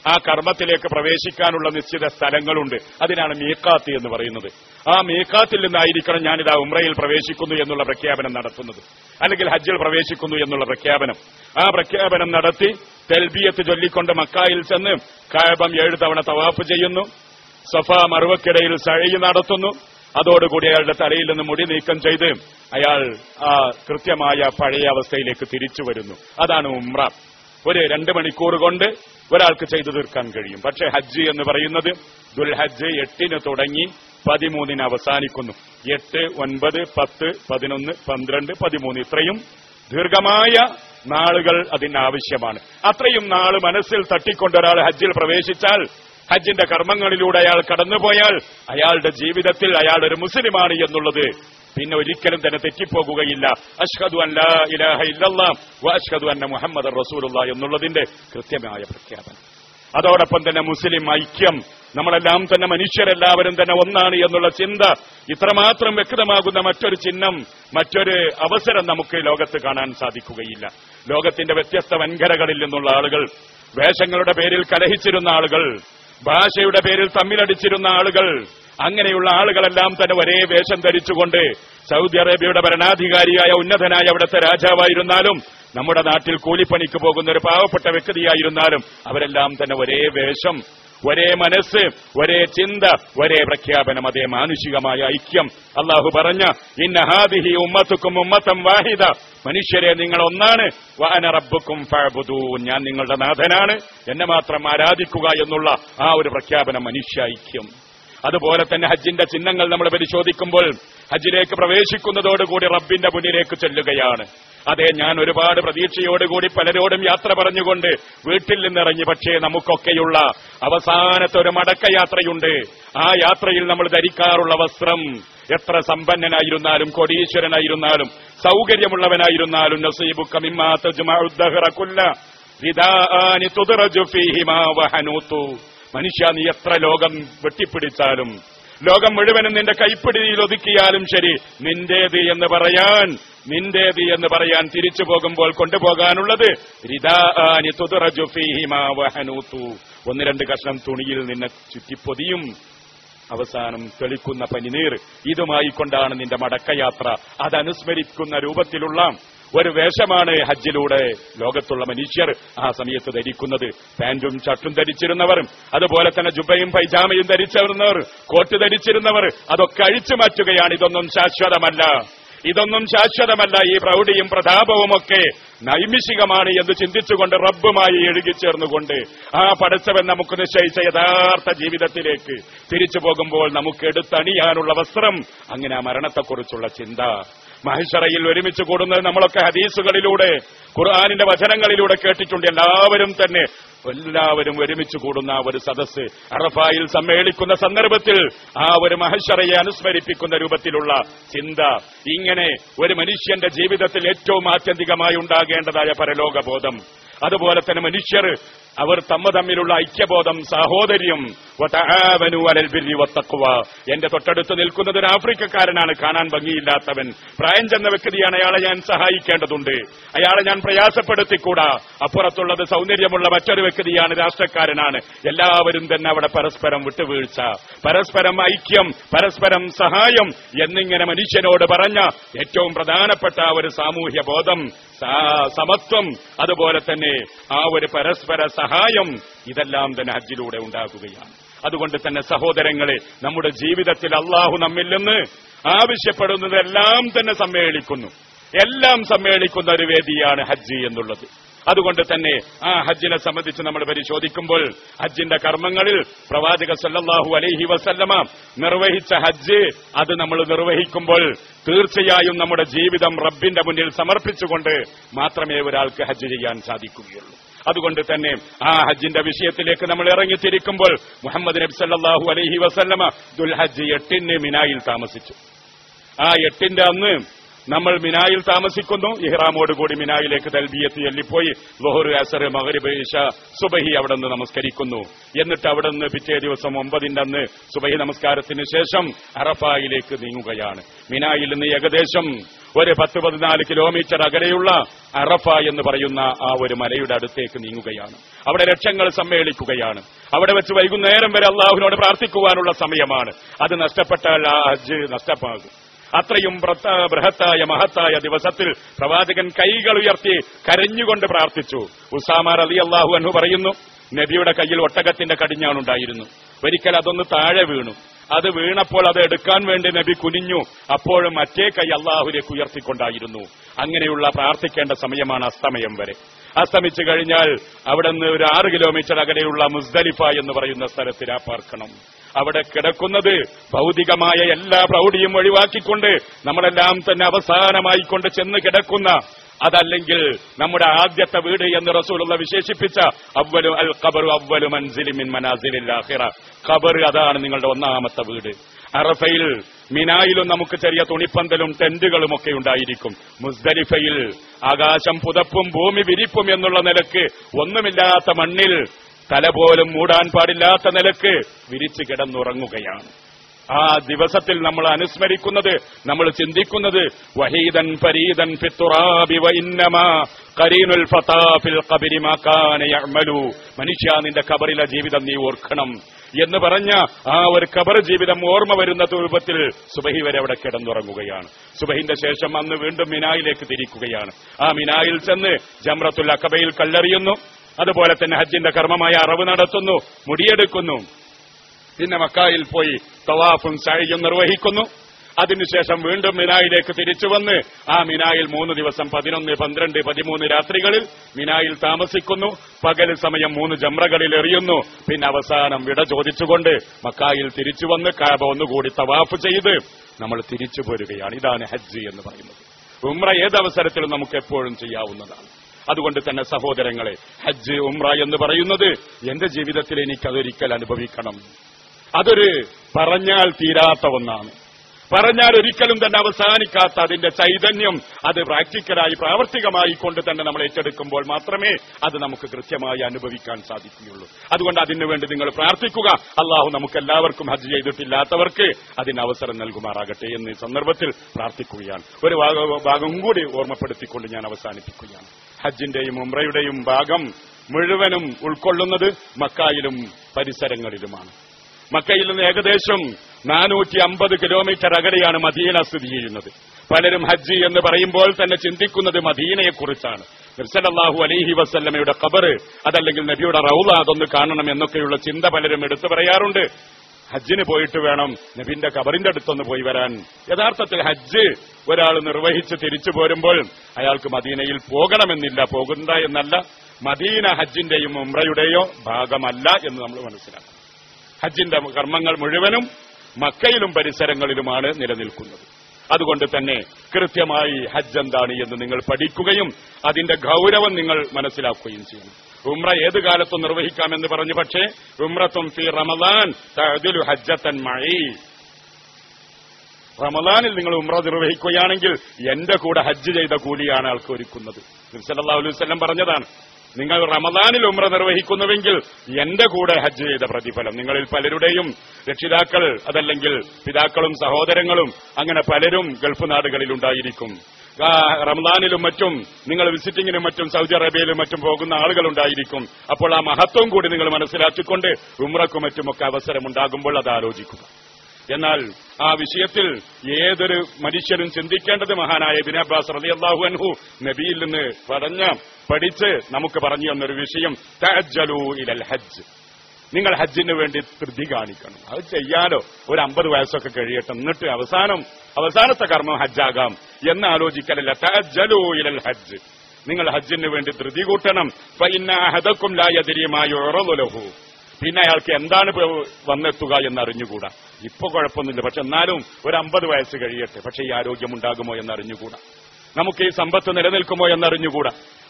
ആ കർമ്മത്തിലേക്ക് പ്രവേശിക്കാനുള്ള നിശ്ചിത സ്ഥലങ്ങളുണ്ട്. അതിനാണ് മീഖാത്ത് എന്ന് പറയുന്നത്. ആ മീഖാത്തിൽ നിന്നായിരിക്കണം ഞാനിതാ ഉംറയിൽ പ്രവേശിക്കുന്നു എന്നുള്ള പ്രഖ്യാപനം നടത്തുന്നത്, അല്ലെങ്കിൽ ഹജ്ജിൽ പ്രവേശിക്കുന്നു എന്നുള്ള പ്രഖ്യാപനം. ആ പ്രഖ്യാപനം നടത്തി തൽബിയത്ത് ചൊല്ലിക്കൊണ്ട് മക്കായിൽ ചെന്ന് കഅബം ഏഴ് തവണ തവാഫ് ചെയ്യുന്നു, സഫ മർവക്കിടയിൽ സഅയ് നടത്തുന്നു. അതോടുകൂടി അയാളുടെ തലയിൽ നിന്ന് മുടി നീക്കം ചെയ്ത് അയാൾ ആ കൃത്യമായ പഴയ അവസ്ഥയിലേക്ക് തിരിച്ചു വരുന്നു. അതാണ് ഉംറ. ഒരു രണ്ട് മണിക്കൂർ കൊണ്ട് ഒരാൾക്ക് ചെയ്തു തീർക്കാൻ കഴിയും. പക്ഷേ ഹജ്ജ് എന്ന് പറയുന്നത് ദുൽഹജ്ജ് എട്ടിന് തുടങ്ങി പതിമൂന്നിന് അവസാനിക്കുന്നു. എട്ട്, ഒൻപത്, പത്ത്, പതിനൊന്ന്, പന്ത്രണ്ട്, പതിമൂന്ന് ഇത്രയും ദീർഘമായ നാളുകൾ അതിനാവശ്യമാണ്. അത്രയും നാള് മനസ്സിൽ തട്ടിക്കൊണ്ട് ഒരാൾ ഹജ്ജിൽ പ്രവേശിച്ചാൽ, ഹജ്ജിന്റെ കർമ്മങ്ങളിലൂടെ അയാൾ കടന്നുപോയാൽ അയാളുടെ ജീവിതത്തിൽ അയാൾ ഒരു മുസ്ലിമാണ് എന്നുള്ളത് പിന്നെ ഒരിക്കലും തന്നെ തെറ്റിപ്പോകുകയില്ല. അഷ്ഹദു അൻ ലാ ഇലാഹ ഇല്ലല്ലാഹ് വ അഷ്ഹദു അന്ന മുഹമ്മദൻ റസൂലുള്ളാഹ് എന്നുള്ളതിന്റെ കൃത്യമായ പ്രഖ്യാപനം. അതോടൊപ്പം തന്നെ മുസ്ലിം ഐക്യം, നമ്മളെല്ലാം തന്നെ മനുഷ്യരെല്ലാവരും തന്നെ ഒന്നാണ് എന്നുള്ള ചിന്ത ഇത്രമാത്രം വ്യക്തമാകുന്ന മറ്റൊരു ചിഹ്നം, മറ്റൊരു അവസരം നമുക്ക് ലോകത്ത് കാണാൻ സാധിക്കുകയില്ല. ലോകത്തിന്റെ വ്യത്യസ്ത വൻകരകളിൽ നിന്നുള്ള ആളുകൾ, വേഷങ്ങളുടെ പേരിൽ കലഹിച്ചിരുന്ന ആളുകൾ, ഭാഷയുടെ പേരിൽ തമ്മിലടിച്ചിരുന്ന ആളുകൾ, അങ്ങനെയുള്ള ആളുകളെല്ലാം തന്നെ ഒരേ വേഷം ധരിച്ചുകൊണ്ട്, സൗദി അറേബ്യയുടെ ഭരണാധികാരിയായ ഉന്നതനായ അവിടുത്തെ രാജാവായിരുന്നാലും നമ്മുടെ നാട്ടിൽ കൂലിപ്പണിക്ക് പോകുന്ന ഒരു പാവപ്പെട്ട വ്യക്തിയായിരുന്നാലും അവരെല്ലാം തന്നെ ഒരേ വേഷം, ഒരേ മനസ്സ്, ഒരേ ചിന്ത, ഒരേ പ്രഖ്യാപനം, അതേ മാനുഷികമായ ഐക്യം. അള്ളാഹു പറഞ്ഞ ഇന്ന ഹാദിഹി ഉമ്മത്തുക്കും ഉമ്മത്തം വാഹിദ, മനുഷ്യരെ നിങ്ങൾ ഒന്നാണ്, വഅന റബ്ബുക്കും ഫഅ്ബുദൂൻ, ഞാൻ നിങ്ങളുടെ നാഥനാണ്, എന്നെ മാത്രം ആരാധിക്കുക എന്നുള്ള ആ ഒരു പ്രഖ്യാപനം, മനുഷ്യ ഐക്യം. അതുപോലെ തന്നെ ഹജ്ജിന്റെ ചിഹ്നങ്ങൾ നമ്മൾ പരിശോധിക്കുമ്പോൾ ഹജ്ജിലേക്ക് പ്രവേശിക്കുന്നതോടുകൂടി റബ്ബിന്റെ മുന്നിലേക്ക് ചെല്ലുകയാണ്. അതെ, ഞാൻ ഒരുപാട് പ്രതീക്ഷയോടുകൂടി പലരോടും യാത്ര പറഞ്ഞുകൊണ്ട് വീട്ടിൽ നിന്നിറങ്ങി. പക്ഷേ നമുക്കൊക്കെയുള്ള അവസാനത്തെ ഒരു മടക്കയാത്രയുണ്ട്. ആ യാത്രയിൽ നമ്മൾ ധരിക്കാറുള്ള വസ്ത്രം, എത്ര സമ്പന്നനായിരുന്നാലും കോടീശ്വരനായിരുന്നാലും സൗകര്യമുള്ളവനായിരുന്നാലും, നസീബുക മിമ്മാ തജ്മഉ ദഹ്റ കുല്ല റിദാഅനി തുദ്റജു ഫീഹിമാ വഹനൂതു, മനുഷ്യ നീ എത്ര ലോകം വെട്ടിപ്പിടിച്ചാലും, ലോകം മുഴുവനും നിന്റെ കൈപ്പിടിയിൽ ഒതുക്കിയാലും ശരി, നിന്റേത് എന്ന് പറയാൻ നിന്റേത് എന്ന് പറയാൻ തിരിച്ചു പോകുമ്പോൾ കൊണ്ടുപോകാനുള്ളത് റിദാഅനി തുദ്റജു ഫീഹിമാ വഹനൂതു, ഒന്ന് രണ്ട് കഷ്ണം തുണിയിൽ നിന്നെ ചുറ്റിപ്പൊതിയും, അവസാനം തെളിക്കുന്ന പനിനീർ, ഇതുമായി കൊണ്ടാണ് നിന്റെ മടക്കയാത്ര. അതനുസ്മരിക്കുന്ന രൂപത്തിലുള്ള ഒരു വേഷമാണ് ഹജ്ജിലൂടെ ലോകത്തുള്ള മനുഷ്യർ ആ സമയത്ത് ധരിക്കുന്നത്. പാന്റും ഷർട്ടും ധരിച്ചിരുന്നവർ, അതുപോലെ തന്നെ ജുബയും പൈജാമയും ധരിച്ചിരുന്നവർ, കോട്ട് ധരിച്ചിരുന്നവർ, അതൊക്കെ അഴിച്ചു മാറ്റുകയാണ്. ഇതൊന്നും ശാശ്വതമല്ല, ഇതൊന്നും ശാശ്വതമല്ല. ഈ പ്രൗഢിയും പ്രതാപവുമൊക്കെ നൈമിഷികമാണ് എന്ന് ചിന്തിച്ചുകൊണ്ട് റബ്ബുമായി എഴുകിച്ചേർന്നുകൊണ്ട് ആ പടച്ചവൻ നമുക്ക് നിശ്ചയിച്ച യഥാർത്ഥ ജീവിതത്തിലേക്ക് തിരിച്ചു പോകുമ്പോൾ നമുക്ക് എടുത്തണിയാനുള്ള വസ്ത്രം, അങ്ങനെ ആ മരണത്തെക്കുറിച്ചുള്ള ചിന്ത, മഹ്ശറയിൽ ഒരുമിച്ച് കൂടുന്നത് നമ്മളൊക്കെ ഹദീസുകളിലൂടെ ഖുർആനിന്റെ വചനങ്ങളിലൂടെ കേട്ടിട്ടുണ്ട്. എല്ലാവരും തന്നെ എല്ലാവരും ഒരുമിച്ച് കൂടുന്ന ആ ഒരു സദസ്സ്, അറഫായിൽ സമ്മേളിക്കുന്ന സന്ദർഭത്തിൽ ആ ഒരു മഹ്ശറയെ അനുസ്മരിപ്പിക്കുന്ന രൂപത്തിലുള്ള ചിന്ത, ഇങ്ങനെ ഒരു മനുഷ്യന്റെ ജീവിതത്തിൽ ഏറ്റവും ആത്യന്തികമായി ഉണ്ടാകേണ്ടതായ പരലോകബോധം, അതുപോലെ തന്നെ മനുഷ്യർ അവർ തമ്മ തമ്മിലുള്ള ഐക്യബോധം, സാഹോദര്യം, വതആവനു അലൽ ബിർരി വത്തഖ്വ. എന്റെ തൊട്ടടുത്ത് നിൽക്കുന്നത് ഒരു ആഫ്രിക്കക്കാരനാണ്, കാണാൻ ഭംഗിയില്ലാത്തവൻ, പ്രായം ചെന്ന വ്യക്തിയാണ്. അയാളെ ഞാൻ സഹായിക്കേണ്ടതുണ്ട്, അയാളെ ഞാൻ പ്രയാസപ്പെടുത്തിക്കൂടാ. അപ്പുറത്തുള്ളത് സൗന്ദര്യമുള്ള മറ്റൊരു വ്യക്തിയാണ്, രാഷ്ട്രക്കാരനാണ്. എല്ലാവരും തന്നെ അവിടെ പരസ്പരം വിട്ടുവീഴ്ച, പരസ്പരം ഐക്യം, പരസ്പരം സഹായം എന്നിങ്ങനെ മനുഷ്യനോട് പറഞ്ഞ ഏറ്റവും പ്രധാനപ്പെട്ട ഒരു സാമൂഹ്യ ബോധം, സമത്വം, അതുപോലെ തന്നെ ആ ഒരു പരസ്പര സഹായം, ഇതെല്ലാം തന്നെ ഹജ്ജിലൂടെ ഉണ്ടാകുകയാണ്. അതുകൊണ്ട് തന്നെ സഹോദരങ്ങളെ, നമ്മുടെ ജീവിതത്തിൽ അള്ളാഹു നമ്മിൽ നിന്ന് ആവശ്യപ്പെടുന്നതെല്ലാം തന്നെ സമ്മേളിക്കുന്നു, എല്ലാം സമ്മേളിക്കുന്ന ഒരു വേദിയാണ് ഹജ്ജ് എന്നുള്ളത്. അതുകൊണ്ട് തന്നെ ആ ഹജ്ജിനെ സംബന്ധിച്ച് നമ്മൾ പരിശോധിക്കുമ്പോൾ ഹജ്ജിന്റെ കർമ്മങ്ങളിൽ പ്രവാചക സല്ലല്ലാഹു അലൈഹി വസല്ലമ നിർവഹിച്ച ഹജ്ജ്, അത് നമ്മൾ നിർവഹിക്കുമ്പോൾ തീർച്ചയായും നമ്മുടെ ജീവിതം റബ്ബിന്റെ മുന്നിൽ സമർപ്പിച്ചുകൊണ്ട് മാത്രമേ ഒരാൾക്ക് ഹജ്ജ് ചെയ്യാൻ സാധിക്കുകയുള്ളൂ. അതുകൊണ്ട് തന്നെ ആ ഹജ്ജിന്റെ വിഷയത്തിലേക്ക് നമ്മൾ ഇറങ്ങിത്തിരിക്കുമ്പോൾ മുഹമ്മദ് നബി സല്ലല്ലാഹു അലൈഹി വസല്ലമ ദുൽഹജ്ജ് എട്ടിന് മിനായിൽ താമസിച്ചു. ആ എട്ടിന്റെ അന്ന് നമ്മൾ മിനായിൽ താമസിക്കുന്നു. ഇഹ്റാമോടുകൂടി മിനായിലേക്ക് തൽബിയത്ത് ചൊല്ലിപ്പോയി ളുഹർ, അസർ, മഗ്രിബ്, ഇശ, സുബഹി അവിടെ നിന്ന് നമസ്കരിക്കുന്നു. എന്നിട്ട് അവിടെ നിന്ന് പിറ്റേ ദിവസം ഒമ്പതിന്റെ അന്ന് സുബഹി നമസ്കാരത്തിന് ശേഷം അറഫായിലേക്ക് നീങ്ങുകയാണ്. മിനായിൽ നിന്ന് ഏകദേശം ഒരു പത്ത് പതിനാല് കിലോമീറ്റർ അകലെയുള്ള അറഫ എന്ന് പറയുന്ന ആ ഒരു മലയുടെ അടുത്തേക്ക് നീങ്ങുകയാണ്. അവിടെ ലക്ഷങ്ങൾ സമ്മേളിക്കുകയാണ്. അവിടെ വെച്ച് വൈകുന്നേരം വരെ അള്ളാഹുവിനോട് പ്രാർത്ഥിക്കുവാനുള്ള സമയമാണ്. അത് നഷ്ടപ്പെട്ടാൽ ആ ഹജ്ജ് നഷ്ടമാകും. അത്രയും ബൃഹത്തായ മഹത്തായ ദിവസത്തിൽ പ്രവാചകൻ കൈകൾ ഉയർത്തി കരഞ്ഞുകൊണ്ട് പ്രാർത്ഥിച്ചു. ഉസാമ റളിയല്ലാഹു അൻഹു പറയുന്നു, നബിയുടെ കയ്യിൽ ഒട്ടകത്തിന്റെ കടിഞ്ഞാണുണ്ടായിരുന്നു. ഒരിക്കൽ അതൊന്ന് താഴെ വീണു. അത് വീണപ്പോൾ അത് എടുക്കാൻ വേണ്ടി നബി കുനിഞ്ഞു. അപ്പോഴും മറ്റേ കൈ അള്ളാഹുവിലേക്ക് ഉയർത്തിക്കൊണ്ടായിരുന്നു. അങ്ങനെയുള്ള പ്രാർത്ഥിക്കേണ്ട സമയമാണ് അസ്തമയം വരെ. അസ്തമിച്ചു കഴിഞ്ഞാൽ അവിടെ നിന്ന് ഒരു ആറ് കിലോമീറ്റർ അകലെയുള്ള മുസ്ദലിഫ എന്ന് പറയുന്ന സ്ഥലത്ത് രാപ്പാർക്കണം. അവിടെ കിടക്കുന്നത് ഭൗതികമായ എല്ലാ പ്രൗഢിയും ഒഴിവാക്കിക്കൊണ്ട് നമ്മളെല്ലാം തന്നെ അവസാനമായിക്കൊണ്ട് ചെന്ന് കിടക്കുന്ന, അതല്ലെങ്കിൽ നമ്മുടെ ആദ്യത്തെ വീട് എന്ന് റസൂലുള്ള വിശേഷിപ്പിച്ച അവ്വലു അൽ ഖബറു അവ്വലു മൻസിലി മിൻ മനാസിലിൽ ആഖിറ, ഖബർ അതാണ് നിങ്ങളുടെ ഒന്നാമത്തെ വീട്. അറഫയിൽ മിനായിലും നമുക്ക് ചെറിയ തുണിപ്പന്തലും ടെന്റുകളും ഒക്കെ ഉണ്ടായിരിക്കും. മുസ്ദലിഫയിൽ ആകാശം പുതപ്പും ഭൂമി വിരിപ്പും എന്നുള്ള നിലക്ക് ഒന്നുമില്ലാത്ത മണ്ണിൽ തല പോലും മൂടാൻ പാടില്ലാത്ത നിലക്ക് വിരിച്ചു കിടന്നുറങ്ങുകയാണ്. ആ ദിവസത്തിൽ നമ്മൾ അനുസ്മരിക്കുന്നത്, നമ്മൾ ചിന്തിക്കുന്നത് വഹീദൻ ഫരീദൻ ഫിത്തുറാബി വഇന്നമാ ഖരീനുൽ ഫതാ ഫിൽ ഖബരി മാ കാന യഅമലു, മനുഷ്യ നിന്റെ ഖബറിലെ ജീവിതം നീ ഓർക്കണം എന്ന് പറഞ്ഞ ആ ഒരു ഖബർ ജീവിതം ഓർമ്മ വരുന്ന രൂപത്തിൽ സുബഹി വരെ അവിടെ കിടന്നുറങ്ങുകയാണ്. സുബഹിന്റെ ശേഷം അന്ന് വീണ്ടും മിനായിലേക്ക് തിരിക്കുകയാണ്. ആ മിനായിൽ ചെന്ന് ജംറത്തുൽ അഖബയിൽ കല്ലെറിയുന്നു. അതുപോലെ തന്നെ ഹജ്ജിന്റെ കർമ്മമായ അറവ് നടത്തുന്നു, മുടിയെടുക്കുന്നു. പിന്നെ മക്കായിൽ പോയി തവാഫും സഅയും നിർവഹിക്കുന്നു. അതിനുശേഷം വീണ്ടും മിനായിലേക്ക് തിരിച്ചു വന്ന് ആ മിനായിൽ മൂന്ന് ദിവസം പതിനൊന്ന് പന്ത്രണ്ട് പതിമൂന്ന് രാത്രികളിൽ മിനായിൽ താമസിക്കുന്നു. പകൽ സമയം മൂന്ന് ജംറകളിൽ എറിയുന്നു. പിന്നെ അവസാനം വിട ചോദിച്ചുകൊണ്ട് മക്കായിൽ തിരിച്ചു വന്ന് കഅബ ഒന്നുകൂടി തവാഫ് ചെയ്ത് നമ്മൾ തിരിച്ചു പോരുകയാണ്. ഇതാണ് ഹജ്ജ് എന്ന് പറയുന്നത്. ഉംറ ഏതവസരത്തിലും നമുക്ക് എപ്പോഴും ചെയ്യാവുന്നതാണ്. അതുകൊണ്ട് തന്നെ സഹോദരങ്ങളെ, ഹജ്ജ് ഉംറ എന്ന് പറയുന്നത് എന്റെ ജീവിതത്തിൽ എനിക്കതൊരിക്കൽ അനുഭവിക്കണം. അതൊരു പറഞ്ഞാൽ തീരാത്ത ഒന്നാണ്. പറഞ്ഞാൽ ഒരിക്കലും തന്നെ അവസാനിക്കാത്ത അതിന്റെ ചൈതന്യം, അത് പ്രാക്ടിക്കലായി പ്രാവർത്തികമായി കൊണ്ട് തന്നെ നമ്മൾ ഏറ്റെടുക്കുമ്പോൾ മാത്രമേ അത് നമുക്ക് കൃത്യമായി അനുഭവിക്കാൻ സാധിക്കുകയുള്ളൂ. അതുകൊണ്ട് അതിനുവേണ്ടി നിങ്ങൾ പ്രാർത്ഥിക്കുക. അള്ളാഹു നമുക്ക് എല്ലാവർക്കും ഹജ്ജ് ചെയ്തിട്ടില്ലാത്തവർക്ക് അതിന് അവസരം നൽകുമാറാകട്ടെ എന്ന് സന്ദർഭത്തിൽ പ്രാർത്ഥിക്കുകയാണ്. ഒരു ഭാഗം കൂടി ഓർമ്മപ്പെടുത്തിക്കൊണ്ട് ഞാൻ അവസാനിപ്പിക്കുകയാണ്. ഹജ്ജിന്റെയും ഉംറയുടെയും ഭാഗം മുഴുവനും ഉൾക്കൊള്ളുന്നത് മക്കായിലും പരിസരങ്ങളിലുമാണ്. മക്കയിൽ നിന്ന് ഏകദേശം നാനൂറ്റി അമ്പത് കിലോമീറ്റർ അകലെയാണ് മദീന സ്ഥിതി ചെയ്യുന്നത്. പലരും ഹജ്ജ് എന്ന് പറയുമ്പോൾ തന്നെ ചിന്തിക്കുന്നത് മദീനയെക്കുറിച്ചാണ്. സല്ലല്ലാഹു അലൈഹി വസല്ലമയുടെ ഖബർ, അതല്ലെങ്കിൽ നബിയുടെ റൗള, അതൊന്ന് കാണണം എന്നൊക്കെയുള്ള ചിന്ത പലരും എടുത്തു പറയാറുണ്ട്. ഹജ്ജിന് പോയിട്ട് വേണം നബിന്റെ ഖബറിന്റെ അടുത്തൊന്ന് പോയി വരാൻ. യഥാർത്ഥത്തിൽ ഹജ്ജ് ഒരാൾ നിർവഹിച്ച് തിരിച്ചു പോരുമ്പോൾ അയാൾക്ക് മദീനയിൽ പോകണമെന്നില്ല, പോകണ്ട എന്നല്ല. മദീന ഹജ്ജിന്റെയും ഉംറയുടെയോ ഭാഗമല്ല എന്ന് നമ്മൾ മനസ്സിലാക്കും. ഹജ്ജിന്റെ കർമ്മങ്ങൾ മുഴുവനും മക്കയിലും പരിസരങ്ങളിലുമാണ് നിലനിൽക്കുന്നത്. അതുകൊണ്ട് തന്നെ കൃത്യമായി ഹജ്ജ് എന്താണ് എന്ന് നിങ്ങൾ പഠിക്കുകയും അതിന്റെ ഗൗരവം നിങ്ങൾ മനസ്സിലാക്കുകയും ചെയ്യണം. ഉംറ ഏത് കാലത്തും നിർവഹിക്കാമെന്ന് പറഞ്ഞു, പക്ഷേ ഉംറത്തും ഫി റമളാൻ തഅദിലു ഹജ്ജത്തൻ മഈ, റമളാനിൽ നിങ്ങൾ ഉംറ നിർവഹിക്കുകയാണെങ്കിൽ എന്റെ കൂടെ ഹജ്ജ് ചെയ്ത കൂലിയാണ് ആൾക്ക് ഒരുക്കുന്നത്. നബി സല്ലല്ലാഹു അലൈഹി വസല്ലം പറഞ്ഞതാണ്, നിങ്ങൾ റമളാനിൽ ഉംറ നിർവഹിക്കുന്നുവെങ്കിൽ എന്റെ കൂടെ ഹജ്ജ് ചെയ്ത പ്രതിഫലം. നിങ്ങളിൽ പലരുടെയും രക്ഷിതാക്കൾ, അതല്ലെങ്കിൽ പിതാക്കളും സഹോദരങ്ങളും അങ്ങനെ പലരും ഗൾഫ് നാടുകളിൽ ഉണ്ടായിരിക്കും. റമളാനിലും മറ്റും നിങ്ങൾ വിസിറ്റിങ്ങിനും മറ്റും സൗദി അറേബ്യയിലും മറ്റും പോകുന്ന ആളുകളുണ്ടായിരിക്കും. അപ്പോൾ ആ മഹത്വം കൂടി നിങ്ങൾ മനസ്സിലാക്കിക്കൊണ്ട് ഉംറക്കും മറ്റുമൊക്കെ അവസരമുണ്ടാകുമ്പോൾ അത് ആലോചിക്കുക. എന്നാൽ ആ വിഷയത്തിൽ ഏതൊരു മനുഷ്യരും ചിന്തിക്കേണ്ടത്, മഹാനായ ഇബ്നു അബ്ബാസ് റളിയല്ലാഹു അൻഹു നബിയിൽ നിന്ന് പറഞ്ഞ പഠിച്ച് നമുക്ക് പറഞ്ഞു തന്നൊരു വിഷയം, തഅജ്ജലൂ ഇലൽ ഹജ്ജ്, നിങ്ങൾ ഹജ്ജിന് വേണ്ടി ധൃതി കാണിക്കണം. അത് ചെയ്യാലോ, ഒരു അമ്പത് വയസ്സൊക്കെ കഴിയട്ടെ, എന്നിട്ട് അവസാനം അവസാനത്തെ കർമ്മം ഹജ്ജാകാം എന്ന് ആലോചിക്കലല്ല. തഅജ്ജലൂ ഇലൽ ഹജ്ജ്, നിങ്ങൾ ഹജ്ജിന് വേണ്ടി ധൃതി കൂട്ടണം. ഫഇന്ന അഹദക്കും ലാ യദ്രി മാ യുറദു ലഹു, പിന്നെ അയാൾക്ക് എന്താണ് വന്നെത്തുക എന്നറിഞ്ഞുകൂടാ. ഇപ്പൊ കുഴപ്പമൊന്നുമില്ല, പക്ഷെ എന്നാലും ഒരു അമ്പത് വയസ്സ് കഴിയട്ടെ, പക്ഷെ ഈ ആരോഗ്യമുണ്ടാകുമോ എന്നറിഞ്ഞുകൂടാ, നമുക്ക് ഈ സമ്പത്ത് നിലനിൽക്കുമോ എന്നറിഞ്ഞുകൂടാ.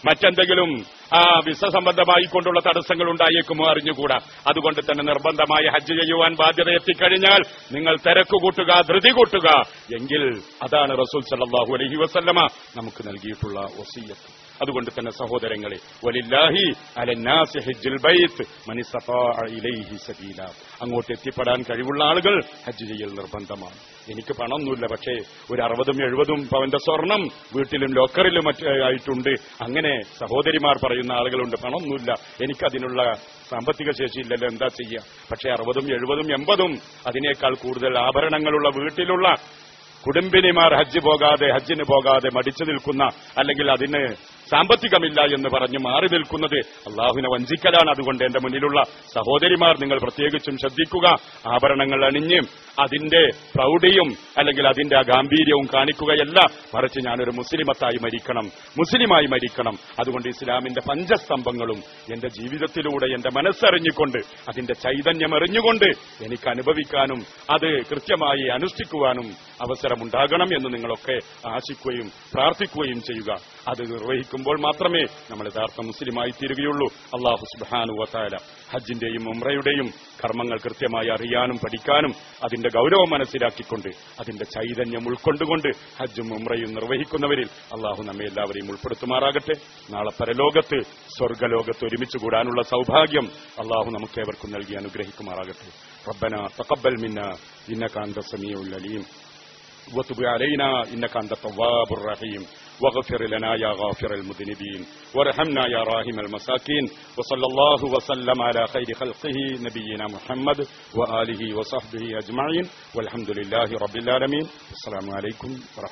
മറ്റെന്തെങ്കിലും ആ വിസ സംബന്ധമായി കൊണ്ടുള്ള തടസ്സങ്ങൾ ഉണ്ടായേക്കുമോ അറിഞ്ഞുകൂടാ. അതുകൊണ്ട് തന്നെ നിർബന്ധമായി ഹജ്ജ് ചെയ്യുവാൻ ബാധ്യത എത്തിക്കഴിഞ്ഞാൽ നിങ്ങൾ തിരക്ക് കൂട്ടുക, ധൃതി കൂട്ടുക. എങ്കിൽ അതാണ് റസൂൽ സല്ലല്ലാഹു അലൈഹി വസല്ലമ നമുക്ക് നൽകിയിട്ടുള്ള വസിയ്യത്ത്. അതുകൊണ്ട് തന്നെ സഹോദരങ്ങളെ, വലില്ലാഹി അലന്നാസി ഹജ്ജുൽ ബൈത്ത് മൻ ഇസ്തതാഅ ഇലൈഹി സബീല, അങ്ങോട്ട് എത്തിപ്പെടാൻ കഴിവുള്ള ആളുകൾ ഹജ്ജ് ചെയ്യൽ നിർബന്ധമാണ്. എനിക്ക് പണമൊന്നുമില്ല, പക്ഷേ ഒരു അറുപതും എഴുപതും പവന്റെ സ്വർണം വീട്ടിലും ലോക്കറിലും മറ്റായിട്ടുണ്ട്. അങ്ങനെ സഹോദരിമാർ പറയുന്ന ആളുകളുണ്ട്, പണമൊന്നുമില്ല, എനിക്കതിനുള്ള സാമ്പത്തിക ശേഷിയില്ലല്ലോ, എന്താ ചെയ്യുക? പക്ഷേ അറുപതും എഴുപതും എൺപതും അതിനേക്കാൾ കൂടുതൽ ആഭരണങ്ങളുള്ള വീട്ടിലുള്ള കുടുംബിനിമാർ ഹജ്ജ് പോകാതെ ഹജ്ജിന് പോകാതെ മടിച്ചു നിൽക്കുന്ന, അല്ലെങ്കിൽ അതിന് സാമ്പത്തികമില്ല എന്ന് പറഞ്ഞ് മാറി നിൽക്കുന്നത് അള്ളാഹുവിനെ വഞ്ചിക്കലാണ്. അതുകൊണ്ട് എന്റെ മുന്നിലുള്ള സഹോദരിമാർ, നിങ്ങൾ പ്രത്യേകിച്ചും ശ്രദ്ധിക്കുക. ആഭരണങ്ങൾ അണിഞ്ഞ് അതിന്റെ പ്രൗഢിയും അല്ലെങ്കിൽ അതിന്റെ ആ ഗാംഭീര്യവും കാണിക്കുകയല്ല, മറിച്ച് ഞാനൊരു മുസ്ലിമത്തായി മരിക്കണം, മുസ്ലിമായി മരിക്കണം. അതുകൊണ്ട് ഇസ്ലാമിന്റെ പഞ്ചസ്തംഭങ്ങളും എന്റെ ജീവിതത്തിലൂടെ എന്റെ മനസ്സറിഞ്ഞുകൊണ്ട് അതിന്റെ ചൈതന്യം എറിഞ്ഞുകൊണ്ട് എനിക്ക് അനുഭവിക്കാനും അത് കൃത്യമായി അനുഷ്ഠിക്കുവാനും അവസരമുണ്ടാകണം എന്ന് നിങ്ങളൊക്കെ ആശിക്കുകയും പ്രാർത്ഥിക്കുകയും ചെയ്യുക. അത് നിർവഹിക്കുമ്പോൾ മാത്രമേ നമ്മൾ യഥാർത്ഥ മുസ്ലിമായി തീരുകയുള്ളൂ. അല്ലാഹു സുബ്ഹാനഹു വ തആല ഹജ്ജിന്റെയും ഉംറയുടെയും കർമ്മങ്ങൾ കൃത്യമായി അറിയാനും പഠിക്കാനും അതിന്റെ ഗൗരവം മനസ്സിലാക്കിക്കൊണ്ട് അതിന്റെ ചൈതന്യം ഉൾക്കൊണ്ടുകൊണ്ട് ഹജ്ജും ഉംറയും നിർവഹിക്കുന്നവരിൽ അല്ലാഹു നമ്മെ എല്ലാവരെയും ഉൾപ്പെടുത്തുമാറാകട്ടെ. നാളെ പരലോകത്ത് സ്വർഗ്ഗലോകത്ത് ഒരുമിച്ച് കൂടാനുള്ള സൗഭാഗ്യം അല്ലാഹു നമുക്കേവർക്കും നൽകി അനുഗ്രഹിക്കുമാറാകട്ടെ. റബ്ബനാ തഖബ്ബൽ മിന്നാ ഇന്നക അൻത സമീഉൽ അലീം وتب علينا إنك أنت التواب الرحيم واغفر لنا يا غافر المذنبين وارحمنا يا راحم المساكين وصلى الله وسلم على خير خلقه نبينا محمد وآله وصحبه أجمعين والحمد لله رب العالمين. السلام عليكم ورحمة الله.